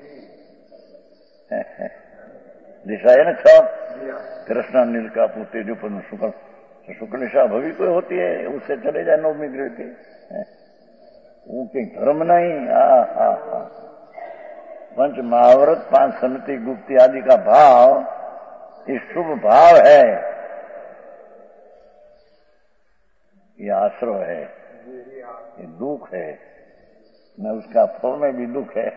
दिशा है ना 6, कृष्णा नील का पुत्र जो पद्म शुक्ल, शुक्ल लिशा अभवी को होती है, उससे चले जाए नवमी गृह के, वो कहीं धर्म नहीं। पंच महाव्रत 5 समिति गुप्ती आदि का भाव, ये शुभ भाव है, ये आश्रय है, ये दुख है न, उसका फल में भी दुख है।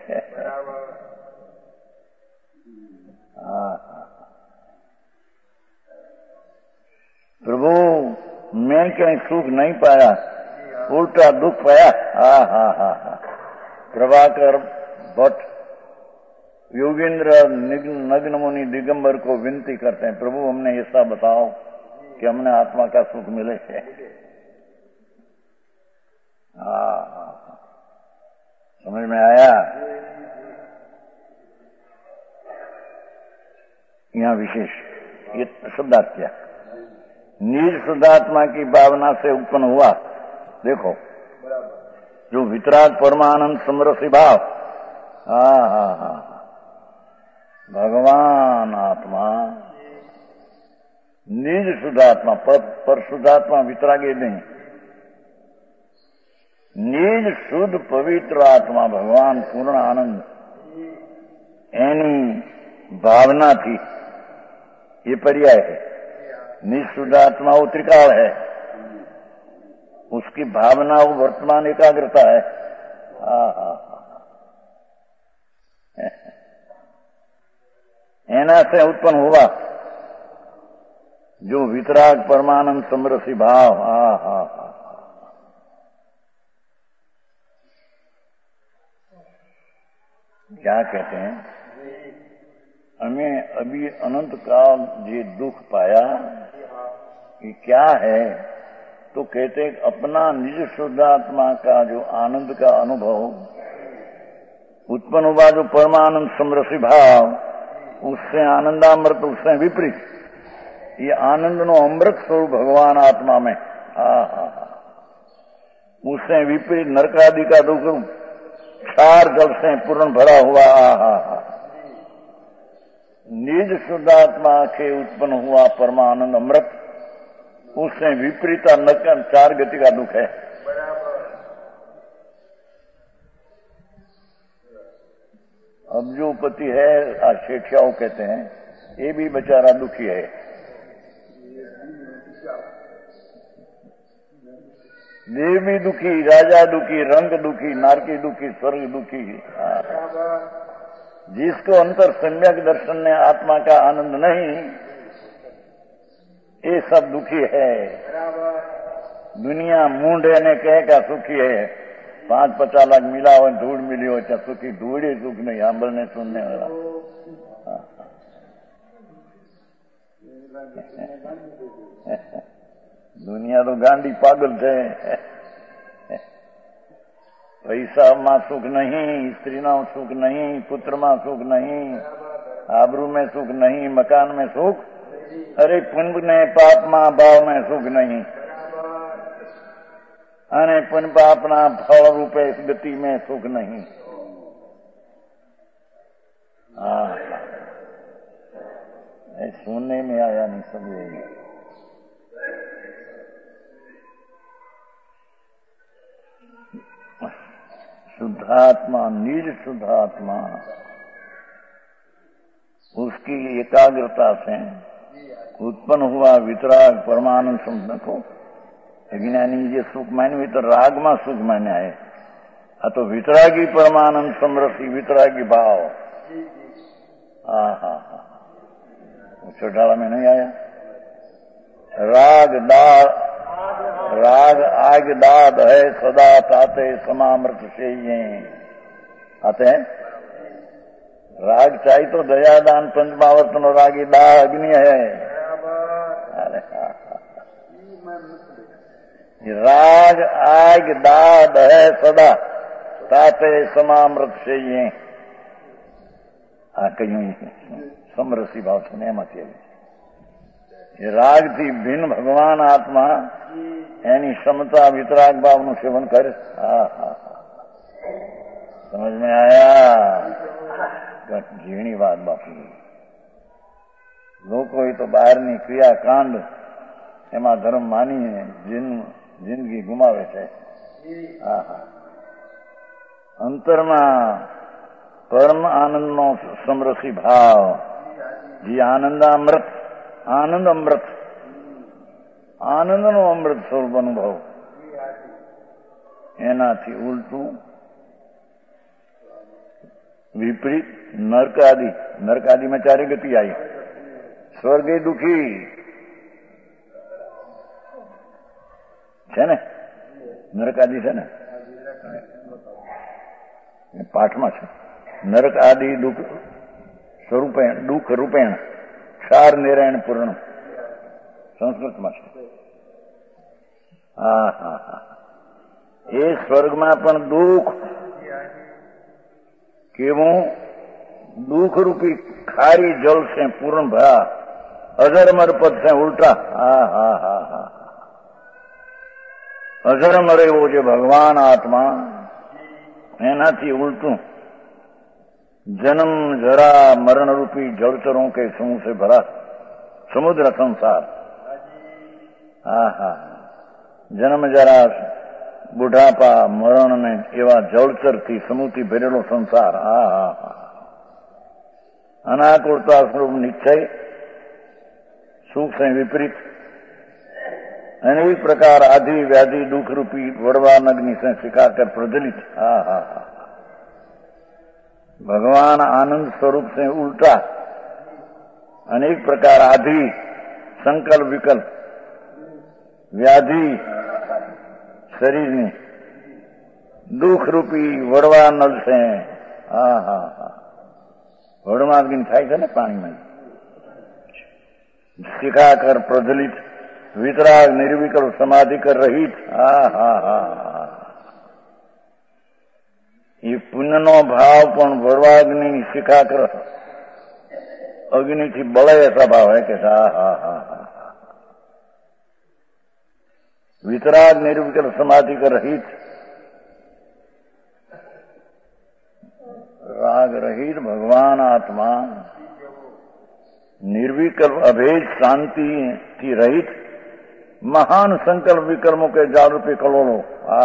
प्रभु मैं कहीं सुख नहीं पाया, उल्टा दुख पाया। प्रभाकर भट्ट योगेंद्र नग्न मुनि दिगंबर को विनती करते हैं, प्रभु हमने ऐसा बताओ कि हमने आत्मा का सुख मिले। समझ में आया? यहाँ विशेष ये शब्दार्थ क्या, निज शुद्धात्मा की भावना से उत्पन्न हुआ। देखो जो वितराग परमानंद समरसी भाव, भगवान आत्मा निज शुद्धात्मा, पर शुद्धात्मा वितरागे नहीं, निज शुद्ध पवित्र आत्मा भगवान पूर्ण आनंद एनी भावना थी, ये पर्याय है। निज शुद्ध आत्मा वो त्रिकाल है, उसकी भावना वो वर्तमान एकाग्रता है। एना से उत्पन्न हुआ जो वितराग परमानंद समरसी भाव। क्या कहते हैं, हमें अभी अनंत काल ये दुख पाया, ये क्या है? तो कहते हैं अपना निज शुद्धात्मा का जो आनंद का अनुभव उत्पन्न हुआ, जो परमानंद समरसी भाव, उससे आनंदामृत, उससे विपरीत ये आनंद नो अमृत स्वरूप भगवान आत्मा में, उससे विपरीत नरकादि का दुख क्षार जल से पूर्ण भरा हुआ। निज शुद्धात्मा के उत्पन्न हुआ परमानंद अमृत, उससे विपरीत नरक 4 गति का दुख है। अब जो पति है शेठियाओं कहते हैं, ये भी बेचारा दुखी है। देव भी दुखी, राजा दुखी, रंग दुखी, नारकी दुखी, स्वर्ग दुखी। जिसको अंतर सम्यक दर्शन ने आत्मा का आनंद नहीं, ये सब दुखी है। दुनिया मूंढे ने कह का सुखी है। 5-50 लाख मिला हो, धूड़ मिली हो, चाहे सुखी धूड़ ही सुख नहीं, सांभळने सुनने वाला। दुनिया तो गांडी पागल है। पैसा में सुख नहीं, स्त्री में सुख नहीं, पुत्र में सुख नहीं, आबरू में सुख नहीं, मकान में सुख, अरे पुण्य ने पाप में भाव में सुख नहीं, अने पुण्य पाप ना फल रूपे इस गति में सुख नहीं। सुनने में आया नहीं सब यही। शुद्धात्मा, निज शुद्धात्मा, उसकी एकाग्रता से उत्पन्न हुआ वितराग परमानंद समझो। ज्ञानी ये सुख मान्यु तो राग में सुख मान्या है, आ तो वितरागी परमानंद समरसी वितरागी भाव। हा चौटाला में नहीं आया। राग आग दाद है सदा ताते समामृत से आते हैं। राग चाहिए तो दयादान पंचमावर्तन और रागी दा अग्नि है। अरे राग आग दाद है सदा ताते समामृत से कहीं समरसी भाव सुने मत। ये राग थी भिन्न भगवान आत्मा यानी समता वितराग भाव नु सेवन कर। समझ में आया। जीवनी बात बापू लोग तो बाहर नी क्रियाकांड एमा धर्म मानी है, जिंदगी गुमावे छे। अंतर में परम आनंद नो समरसी भाव जी आनंदामृत, आनंद अमृत, आनंद नो अमृत स्वरूप अनुभव। एनाथी उल्टू विपरीत नरक आदि में चारे गति आई। स्वर्गे दुखी है ने, नरक आदि है ने पाठ में छे। नरक आदि दुख स्वरूपेण दुख रूपेण क्षार निरायण पूर्ण संस्कृत में छे। ये स्वर्ग में पण दुख केवू दुख रूपी खारी जल से पूर्ण भरा अजरमर पद से उल्टा। अजरमर एवो जो भगवान आत्मा एनाथी उल्टू जन्म जरा मरण रूपी जलचरों के समूह से भरा समुद्र संसार। जन्म जरा बुढ़ापा मरण ने एवं जलचर थी समूहती भरेलो संसार। अनाकुलता स्वरूप निश्चय सुख से विपरीत अनेक प्रकार आदि व्याधि दुख रूपी वड़वान अग्नि से सिखाकर प्रज्वलित। भगवान आनंद स्वरूप से उल्टा अनेक प्रकार आदि संकल्प विकल्प व्याधि शरीर में दुख रूपी वड़वा नल से वड़वा अग्नि થાય છે ને पानी में सिखाकर प्रज्वलित वितराग निर्विकल्प समाधि कर रहित। ये पुण्य नो भाव पण वड़वाग्नि शिखाकर अग्नि थी बळे ऐसा भाव है कि वितराग निर्विकल्प समाधि कर रहित राग रहित भगवान आत्मा निर्विकल्प अभेद शांति की रहित महान संकल्प विकल्पों के जाल रूपे कलोलो।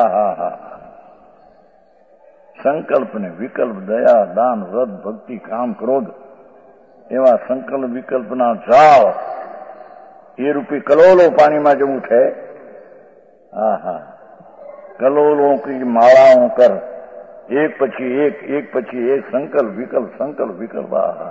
संकल्प ने विकल्प दया दान व्रत भक्ति काम क्रोध एवं संकल्प विकल्प ना जाल ये रूपी कलोलो पानी में जमू है। कलोलों की मालाओं कर एक पछी एक संकल्प विकल्प वाह।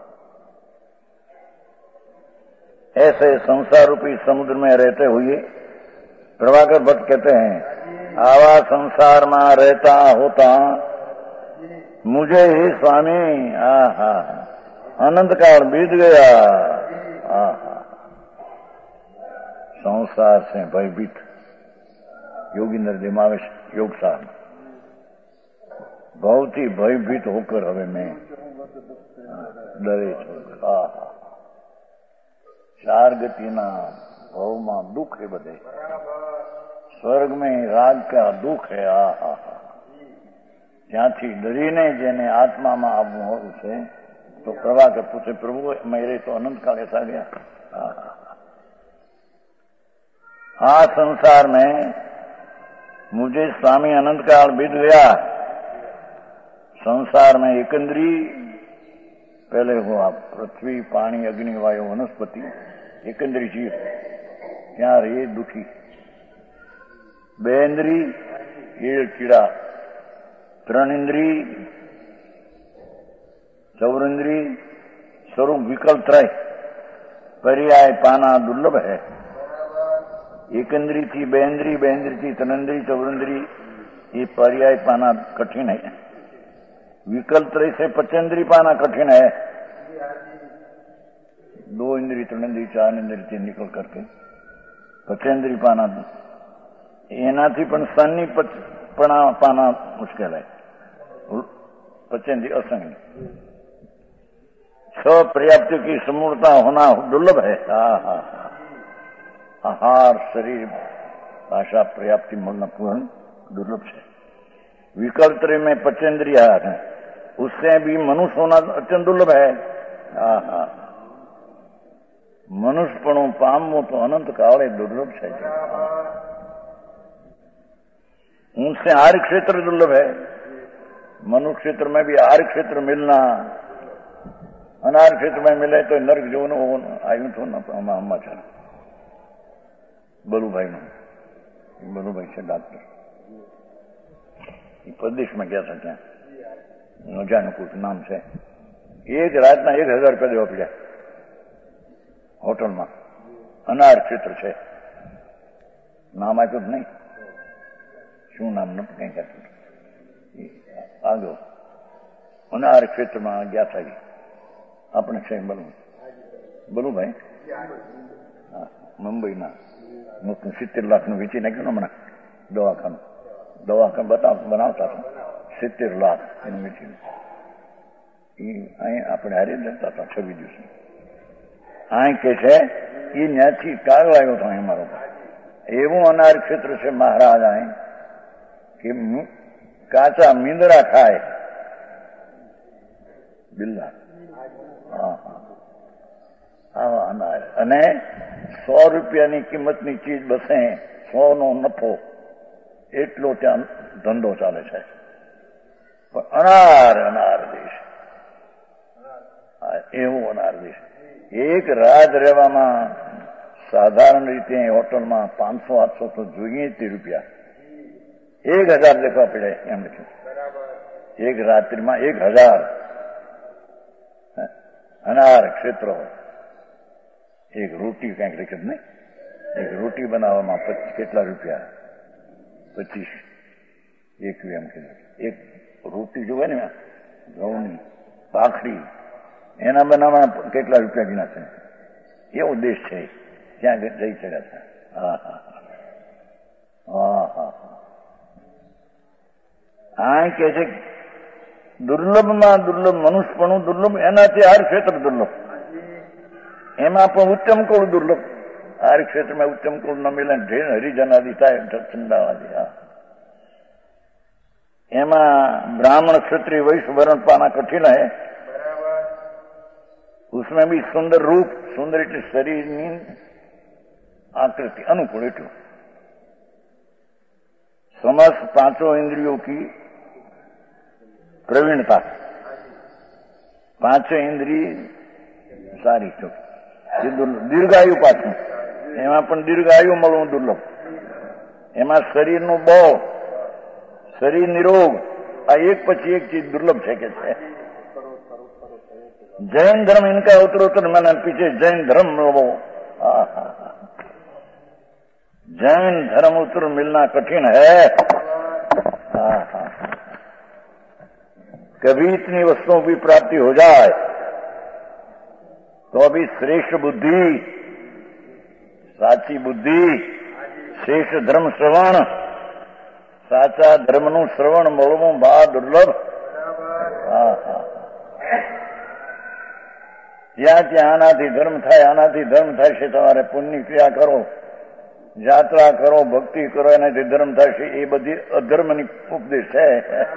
ऐसे संसार रूपी समुद्र में रहते हुए प्रभाकर भट्ट कहते हैं, आवा संसार में रहता होता मुझे ही स्वामी आहा अनंत काल बीत गया। आहा संसार से भयभीत योगींद्र दिमावेश योग साहब बहुत ही भयभीत होकर हवे मैं डरे છું। आहा चार गतिना भाव में दुख है बधे स्वर्ग में राज का दुख है। आहा ત્યાંથી ડરીને જેને આત્મામાં આવવું હોય છે તો પ્રભાકર પૂછે, પ્રભુ મેરે તો અનંત કાળ ऐसा गया। हाँ संसार में मुझे स्वामी अनंत काल बीत गया। संसार में एकंदरी पहले हुआ पृथ्वी पानी अग्नि वायु वनस्पति एकंदरी जीव ત્યાં રે दुखी। बेंद्री कीड़ कीड़ा त्रण इंद्री चौरिंद्री स्वरूप विकल्प त्रय पर्याय पाना दुर्लभ है। एकंद्री थी बेंद्री थी तनेन्द्री चौरिंद्री ये पर्याय पाना कठिन है। विकल्प त्रय से पचेंद्री पाना कठिन है। दो इंद्री तनेन्द्री चार इंद्री थी निकल करके पचेंद्री पाना एनाथी पण सन्नी पाना मुश्किल है। पचेंद्री असंग पर्याप्ति की समूर्ता होना दुर्लभ है। आहार शरीर भाषा पर्याप्ति मिलना पूर्ण दुर्लभ है। विकल्प में पचेंद्रिय है उससे भी मनुष्य होना अत्यंत दुर्लभ है। मनुष्यपणु पामो तो अनंत काले दुर्लभ है। उनसे आर्य क्षेत्र दुर्लभ है। मनुष्य क्षेत्र में भी आर्य क्षेत्र मिलना, अनार्य क्षेत्र में मिले तो नर्क जीवन आयु थो ना समाचार। बलूभाई से डॉक्टर प्रदेश में गया था क्या नजानु कुछ नाम से एक रात ना 1000 रुपया देवा पड़ा होटल में। अनार्य क्षेत्र है नाम आप्યું नहीं શું નામ નથી કઈ કરતું આગળ અનાર ક્ષેત્રમાં ગયા था આપણે છે બોલું ભાઈ મુંબઈના 70 લાખનું વેચી નાખ્યું હમણાં દવાખાનું બનાવતા હતા 70 લાખ એનું વેચી અહીં આપણે હારે જતા હતા 26 દિવસે અહીં કે છે એ ત્યાંથી કાળ આવ્યો હતો અહીં મારો એવું અનાર ક્ષેત્ર છે મહારાજ અહીં कि काचा मींदड़ा खाए बिल्ला। अने 100 રૂપિયાની કિંમતની ચીજ બસે 100 નો નફો એટલો ત્યાં ધંધો ચાલે છે। પણ અનાર દેશ એવું અનાર દેશ। એક રાત રહેવામાં સાધારણ રીતે હોટલમાં 500-800 તો જોઈએ જ રૂપિયા 1000 લેખવા પડે એમ લખ્યું। એક રાત્રિમાં 1000 અનાર ક્ષેત્ર એક રોટી કંઈક લખ્યું નહીં એક રોટી બનાવવામાં કેટલા રૂપિયા 25 21 એમ કીધું। એક રોટી જોવે ને ઘઉંની ભાખરી એના બનાવવા કેટલા રૂપિયા ગીના છે। એવો દેશ છે ત્યાં જઈ ચડ્યા હતા। આ કે છે દુર્લભમાં દુર્લભ મનુષ્યપણું દુર્લભ એનાથી આર ક્ષેત્ર દુર્લભ। એમાં પણ ઉત્તમ કુળ દુર્લભ। આર ક્ષેત્ર में उत्तम कुल न मिले ढेर हरिजनादि था चंदावादी। एमा ब्राह्मण क्षत्रिय वैश्य वर्ण पाना कठिन है। उसमें भी सुंदर रूप सुंदर शरीर आकृति अनुकूल एटू समस्त 5 इंद्रियों की प्रवीणता 5 इंद्रिय सारी तो दीर्घायु पाछू एम दीर्घायु मळवू दुर्लभ। एम शरीर नु बौ શરીર નિરોગ, આ એક પછી એક ચીજ દુર્લભ છે કે છે. जैन धर्म इनका उत्तरोत्तर मैंने पीछे जैन धर्म मिलो. जैन धर्म उत्तर मिलना कठिन है. कभी इतनी वस्तुओं की प्राप्ति हो जाए तो अभी श्रेष्ठ बुद्धि, साची बुद्धि, श्रेष्ठ धर्म श्रवण, साचा धर्मનું શ્રવણ મળવું બહુ દુર્લભ. ત્યાં આનાથી ધર્મ થાય, આનાથી ધર્મ થાય છે. તમારે પુણ્ય ક્રિયા કરો, યાત્રા કરો, ભક્તિ કરો, એનાથી ધર્મ થાય છે. એ બધી અધર્મની ઉપદેશ છે.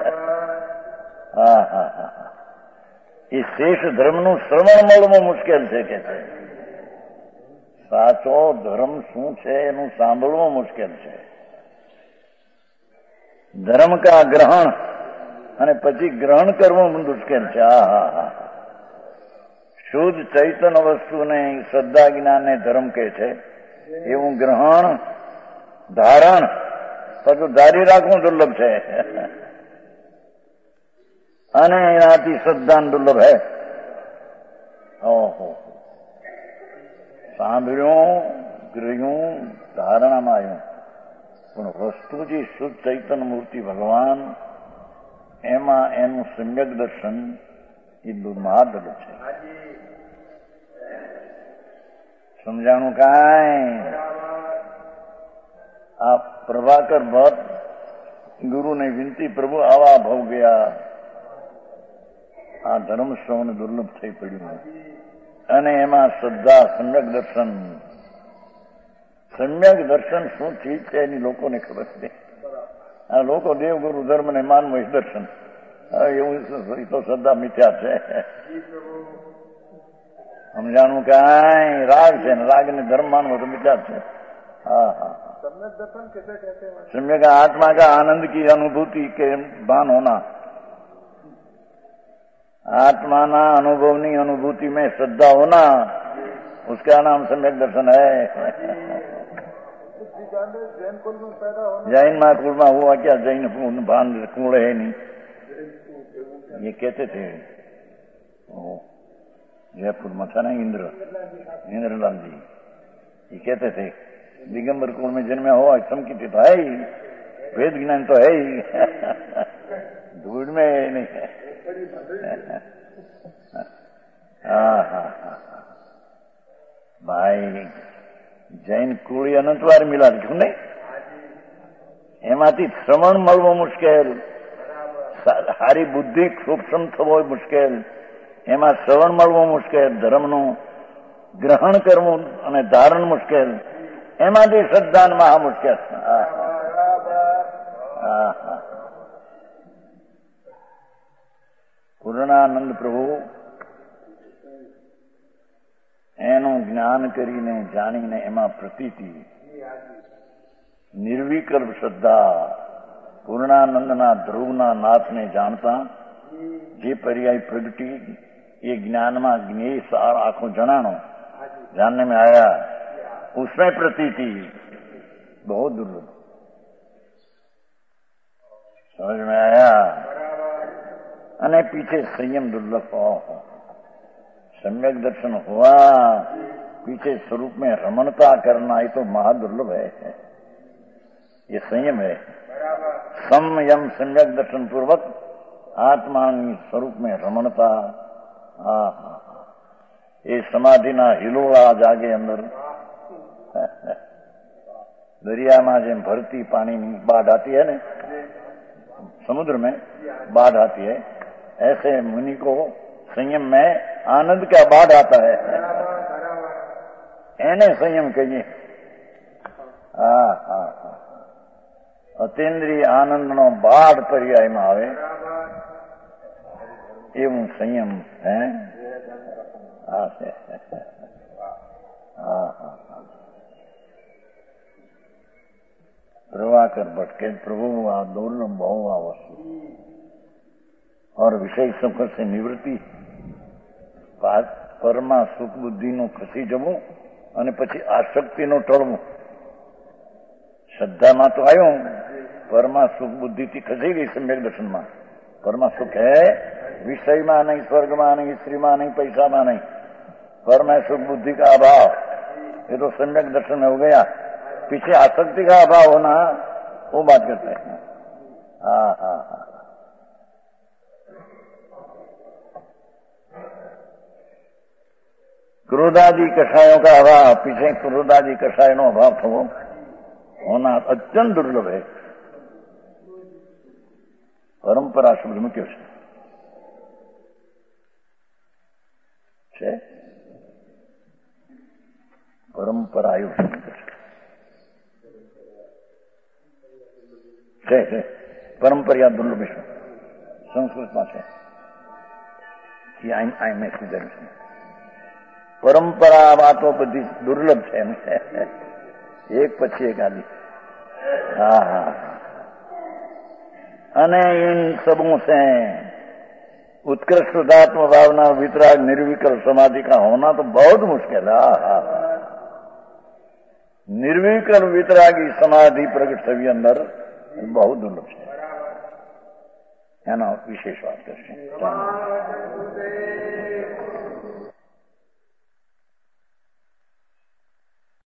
એ શ્રેષ્ઠ ધર્મનું શ્રવણ મળવું મુશ્કેલ છે કે છે. સાચો ધર્મ શું છે એનું સાંભળવું મુશ્કેલ છે. ધર્મ કા ગ્રહણ અને પછી ગ્રહણ કરવું મુશ્કેલ છે. શુદ્ધ ચૈતન્ય વસ્તુને શ્રદ્ધા જ્ઞાનને ધર્મ કહે છે. એવું ગ્રહણ, ધારણ બધું ધારી રાખવું દુર્લભ છે. અને એનાથી શ્રદ્ધાન દુર્લભ હે. ઓહો, સાંભળ્યું, ગ્રહ્યું, ધારણામાં આવ્યું, પણ વસ્તુ જે શુદ્ધ ચૈતન્ય મૂર્તિ ભગવાન, એમાં એનું સમ્યક દર્શન એ મહાદુર્લભ છે. સમજાણું કાંઈ? આ પ્રભાકર ભટ્ટ ગુરુને વિનંતી, પ્રભુ આવા ભવ ગયા, આ ધર્મ શ્રવણ દુર્લભ થઈ પડ્યું. અને એમાં શ્રદ્ધા, સમ્યક દર્શન. સમ્યક દર્શન શું ચીજ છે એની લોકોને ખબર છે. આ લોકો દેવગુરુ ધર્મને માનવું એ દર્શન, એવું તો શ્રદ્ધા મિથ્યા છે. સમજાણું કાંઈ? રાગ છે ને, રાગ ને ધર્મ मानव तो मिथ्या है. सम्यक दर्शन कैसे कहते हैं? सम्यक आत्मा का आनंद की अनुभूति के भान होना, आत्मा ना अनुभवनी अनुभूति में श्रद्धा होना, उसका नाम सम्यक दर्शन है. जैन कुल में पैदा होना, जैन महाकुल में हुआ क्या? जैन भान कुल है नहीं, ये कहते थे. जयपुर में था ना इंद्रलाल जी, ये कहते थे दिगंबर कुल में जन्मे हो, चमकी तो है ही, वेद ज्ञान तो है ही, धूल में नहीं है. भाई जैन कुल अनंतवार मिला क्यों नहीं? એમાંથી શ્રવણ મળવું મુશ્કેલ, સારી બુદ્ધિ સૂક્ષ્મ થવો મુશ્કેલ, એમાં શ્રવણ મળવું મુશ્કેલ, ધર્મનું ગ્રહણ કરવું અને ધારણ મુશ્કેલ, એમાંથી શ્રદ્ધાન મહા મુશ્કેલ. પૂર્ણાનંદ પ્રભુ એનું જ્ઞાન કરીને જાણીને એમાં પ્રતીતિ, નિર્વિકલ્પ શ્રદ્ધા, પૂર્ણાનંદના ધ્રુવના નાથને જાણતા જે पर्याय प्रगटी ये ज्ञान में ज्ञेय सार आंखों जनानो जानने में आया, उसमें प्रतीति बहुत दुर्लभ. समझ में आया? अने पीछे संयम दुर्लभ. सम्यक दर्शन हुआ, पीछे स्वरूप में रमणता करना ये तो महादुर्लभ है. ये संयम है. संयम सम्यक दर्शन पूर्वक आत्मा स्वरूप में रमणता. ये समाधि ना हिलोड़ा जागे अंदर. दरिया में जेम भरती पानी बाढ़ आती है ना, समुद्र में बाढ़ आती है, ऐसे मुनि को संयम में आनंद का बाढ़ आता है. एने संयम कहिए. अतीन्द्रिय आनंद नो बाढ़ पर्याय में आवे एवं संयम है. प्रभाकर भट्ट प्रभु आ दुर्लभ बहु आ वस्तु और विषय सुख से निवृत्ति, परमा सुख बुद्धि नु खसी जवू અને પછી આસક્તિ નો ટળવું. શ્રદ્ધામાં તો આવ્યું પરમાં સુખ બુદ્ધિથી ખસી ગઈ સમ્યક દર્શનમાં. પરમાં સુખ હૈ विषयમાં नहीं, स्वर्गમાં नहीं, स्त्रीમાં नहीं, पैसाમાં नहीं. पर में सुख बुद्धि का अभाव, ये तो सम्यक दर्शन में हो गया. पीछे आसक्ति का अभाव होना वो बात करता है. हाँ हाँ हाँ. क्रोधादि कषायों का अभाव, पीछे क्रोधादि कषाय नो अभाव थो होना अत्यंत दुर्लभ है. परंपरा शब्द में क्यों છે? પરંપરાયું છે. પરંપરા દુર્લભ છે, સંસ્કૃતમાં છે. પરંપરા વાતો બધી દુર્લભ છે એમ છે. એક પછી એક આદિ. હા હા. અને इन सबों से उत्कृष्ट शुद्धात्म भावना, वितराग, निर्विकल्प समाधि का होना तो बहुत मुश्किल है. निर्विकल्प वितरागी समाधि प्रगट थवी अंदर बहुत दुर्लभ है. एना विशेष बात करते हैं.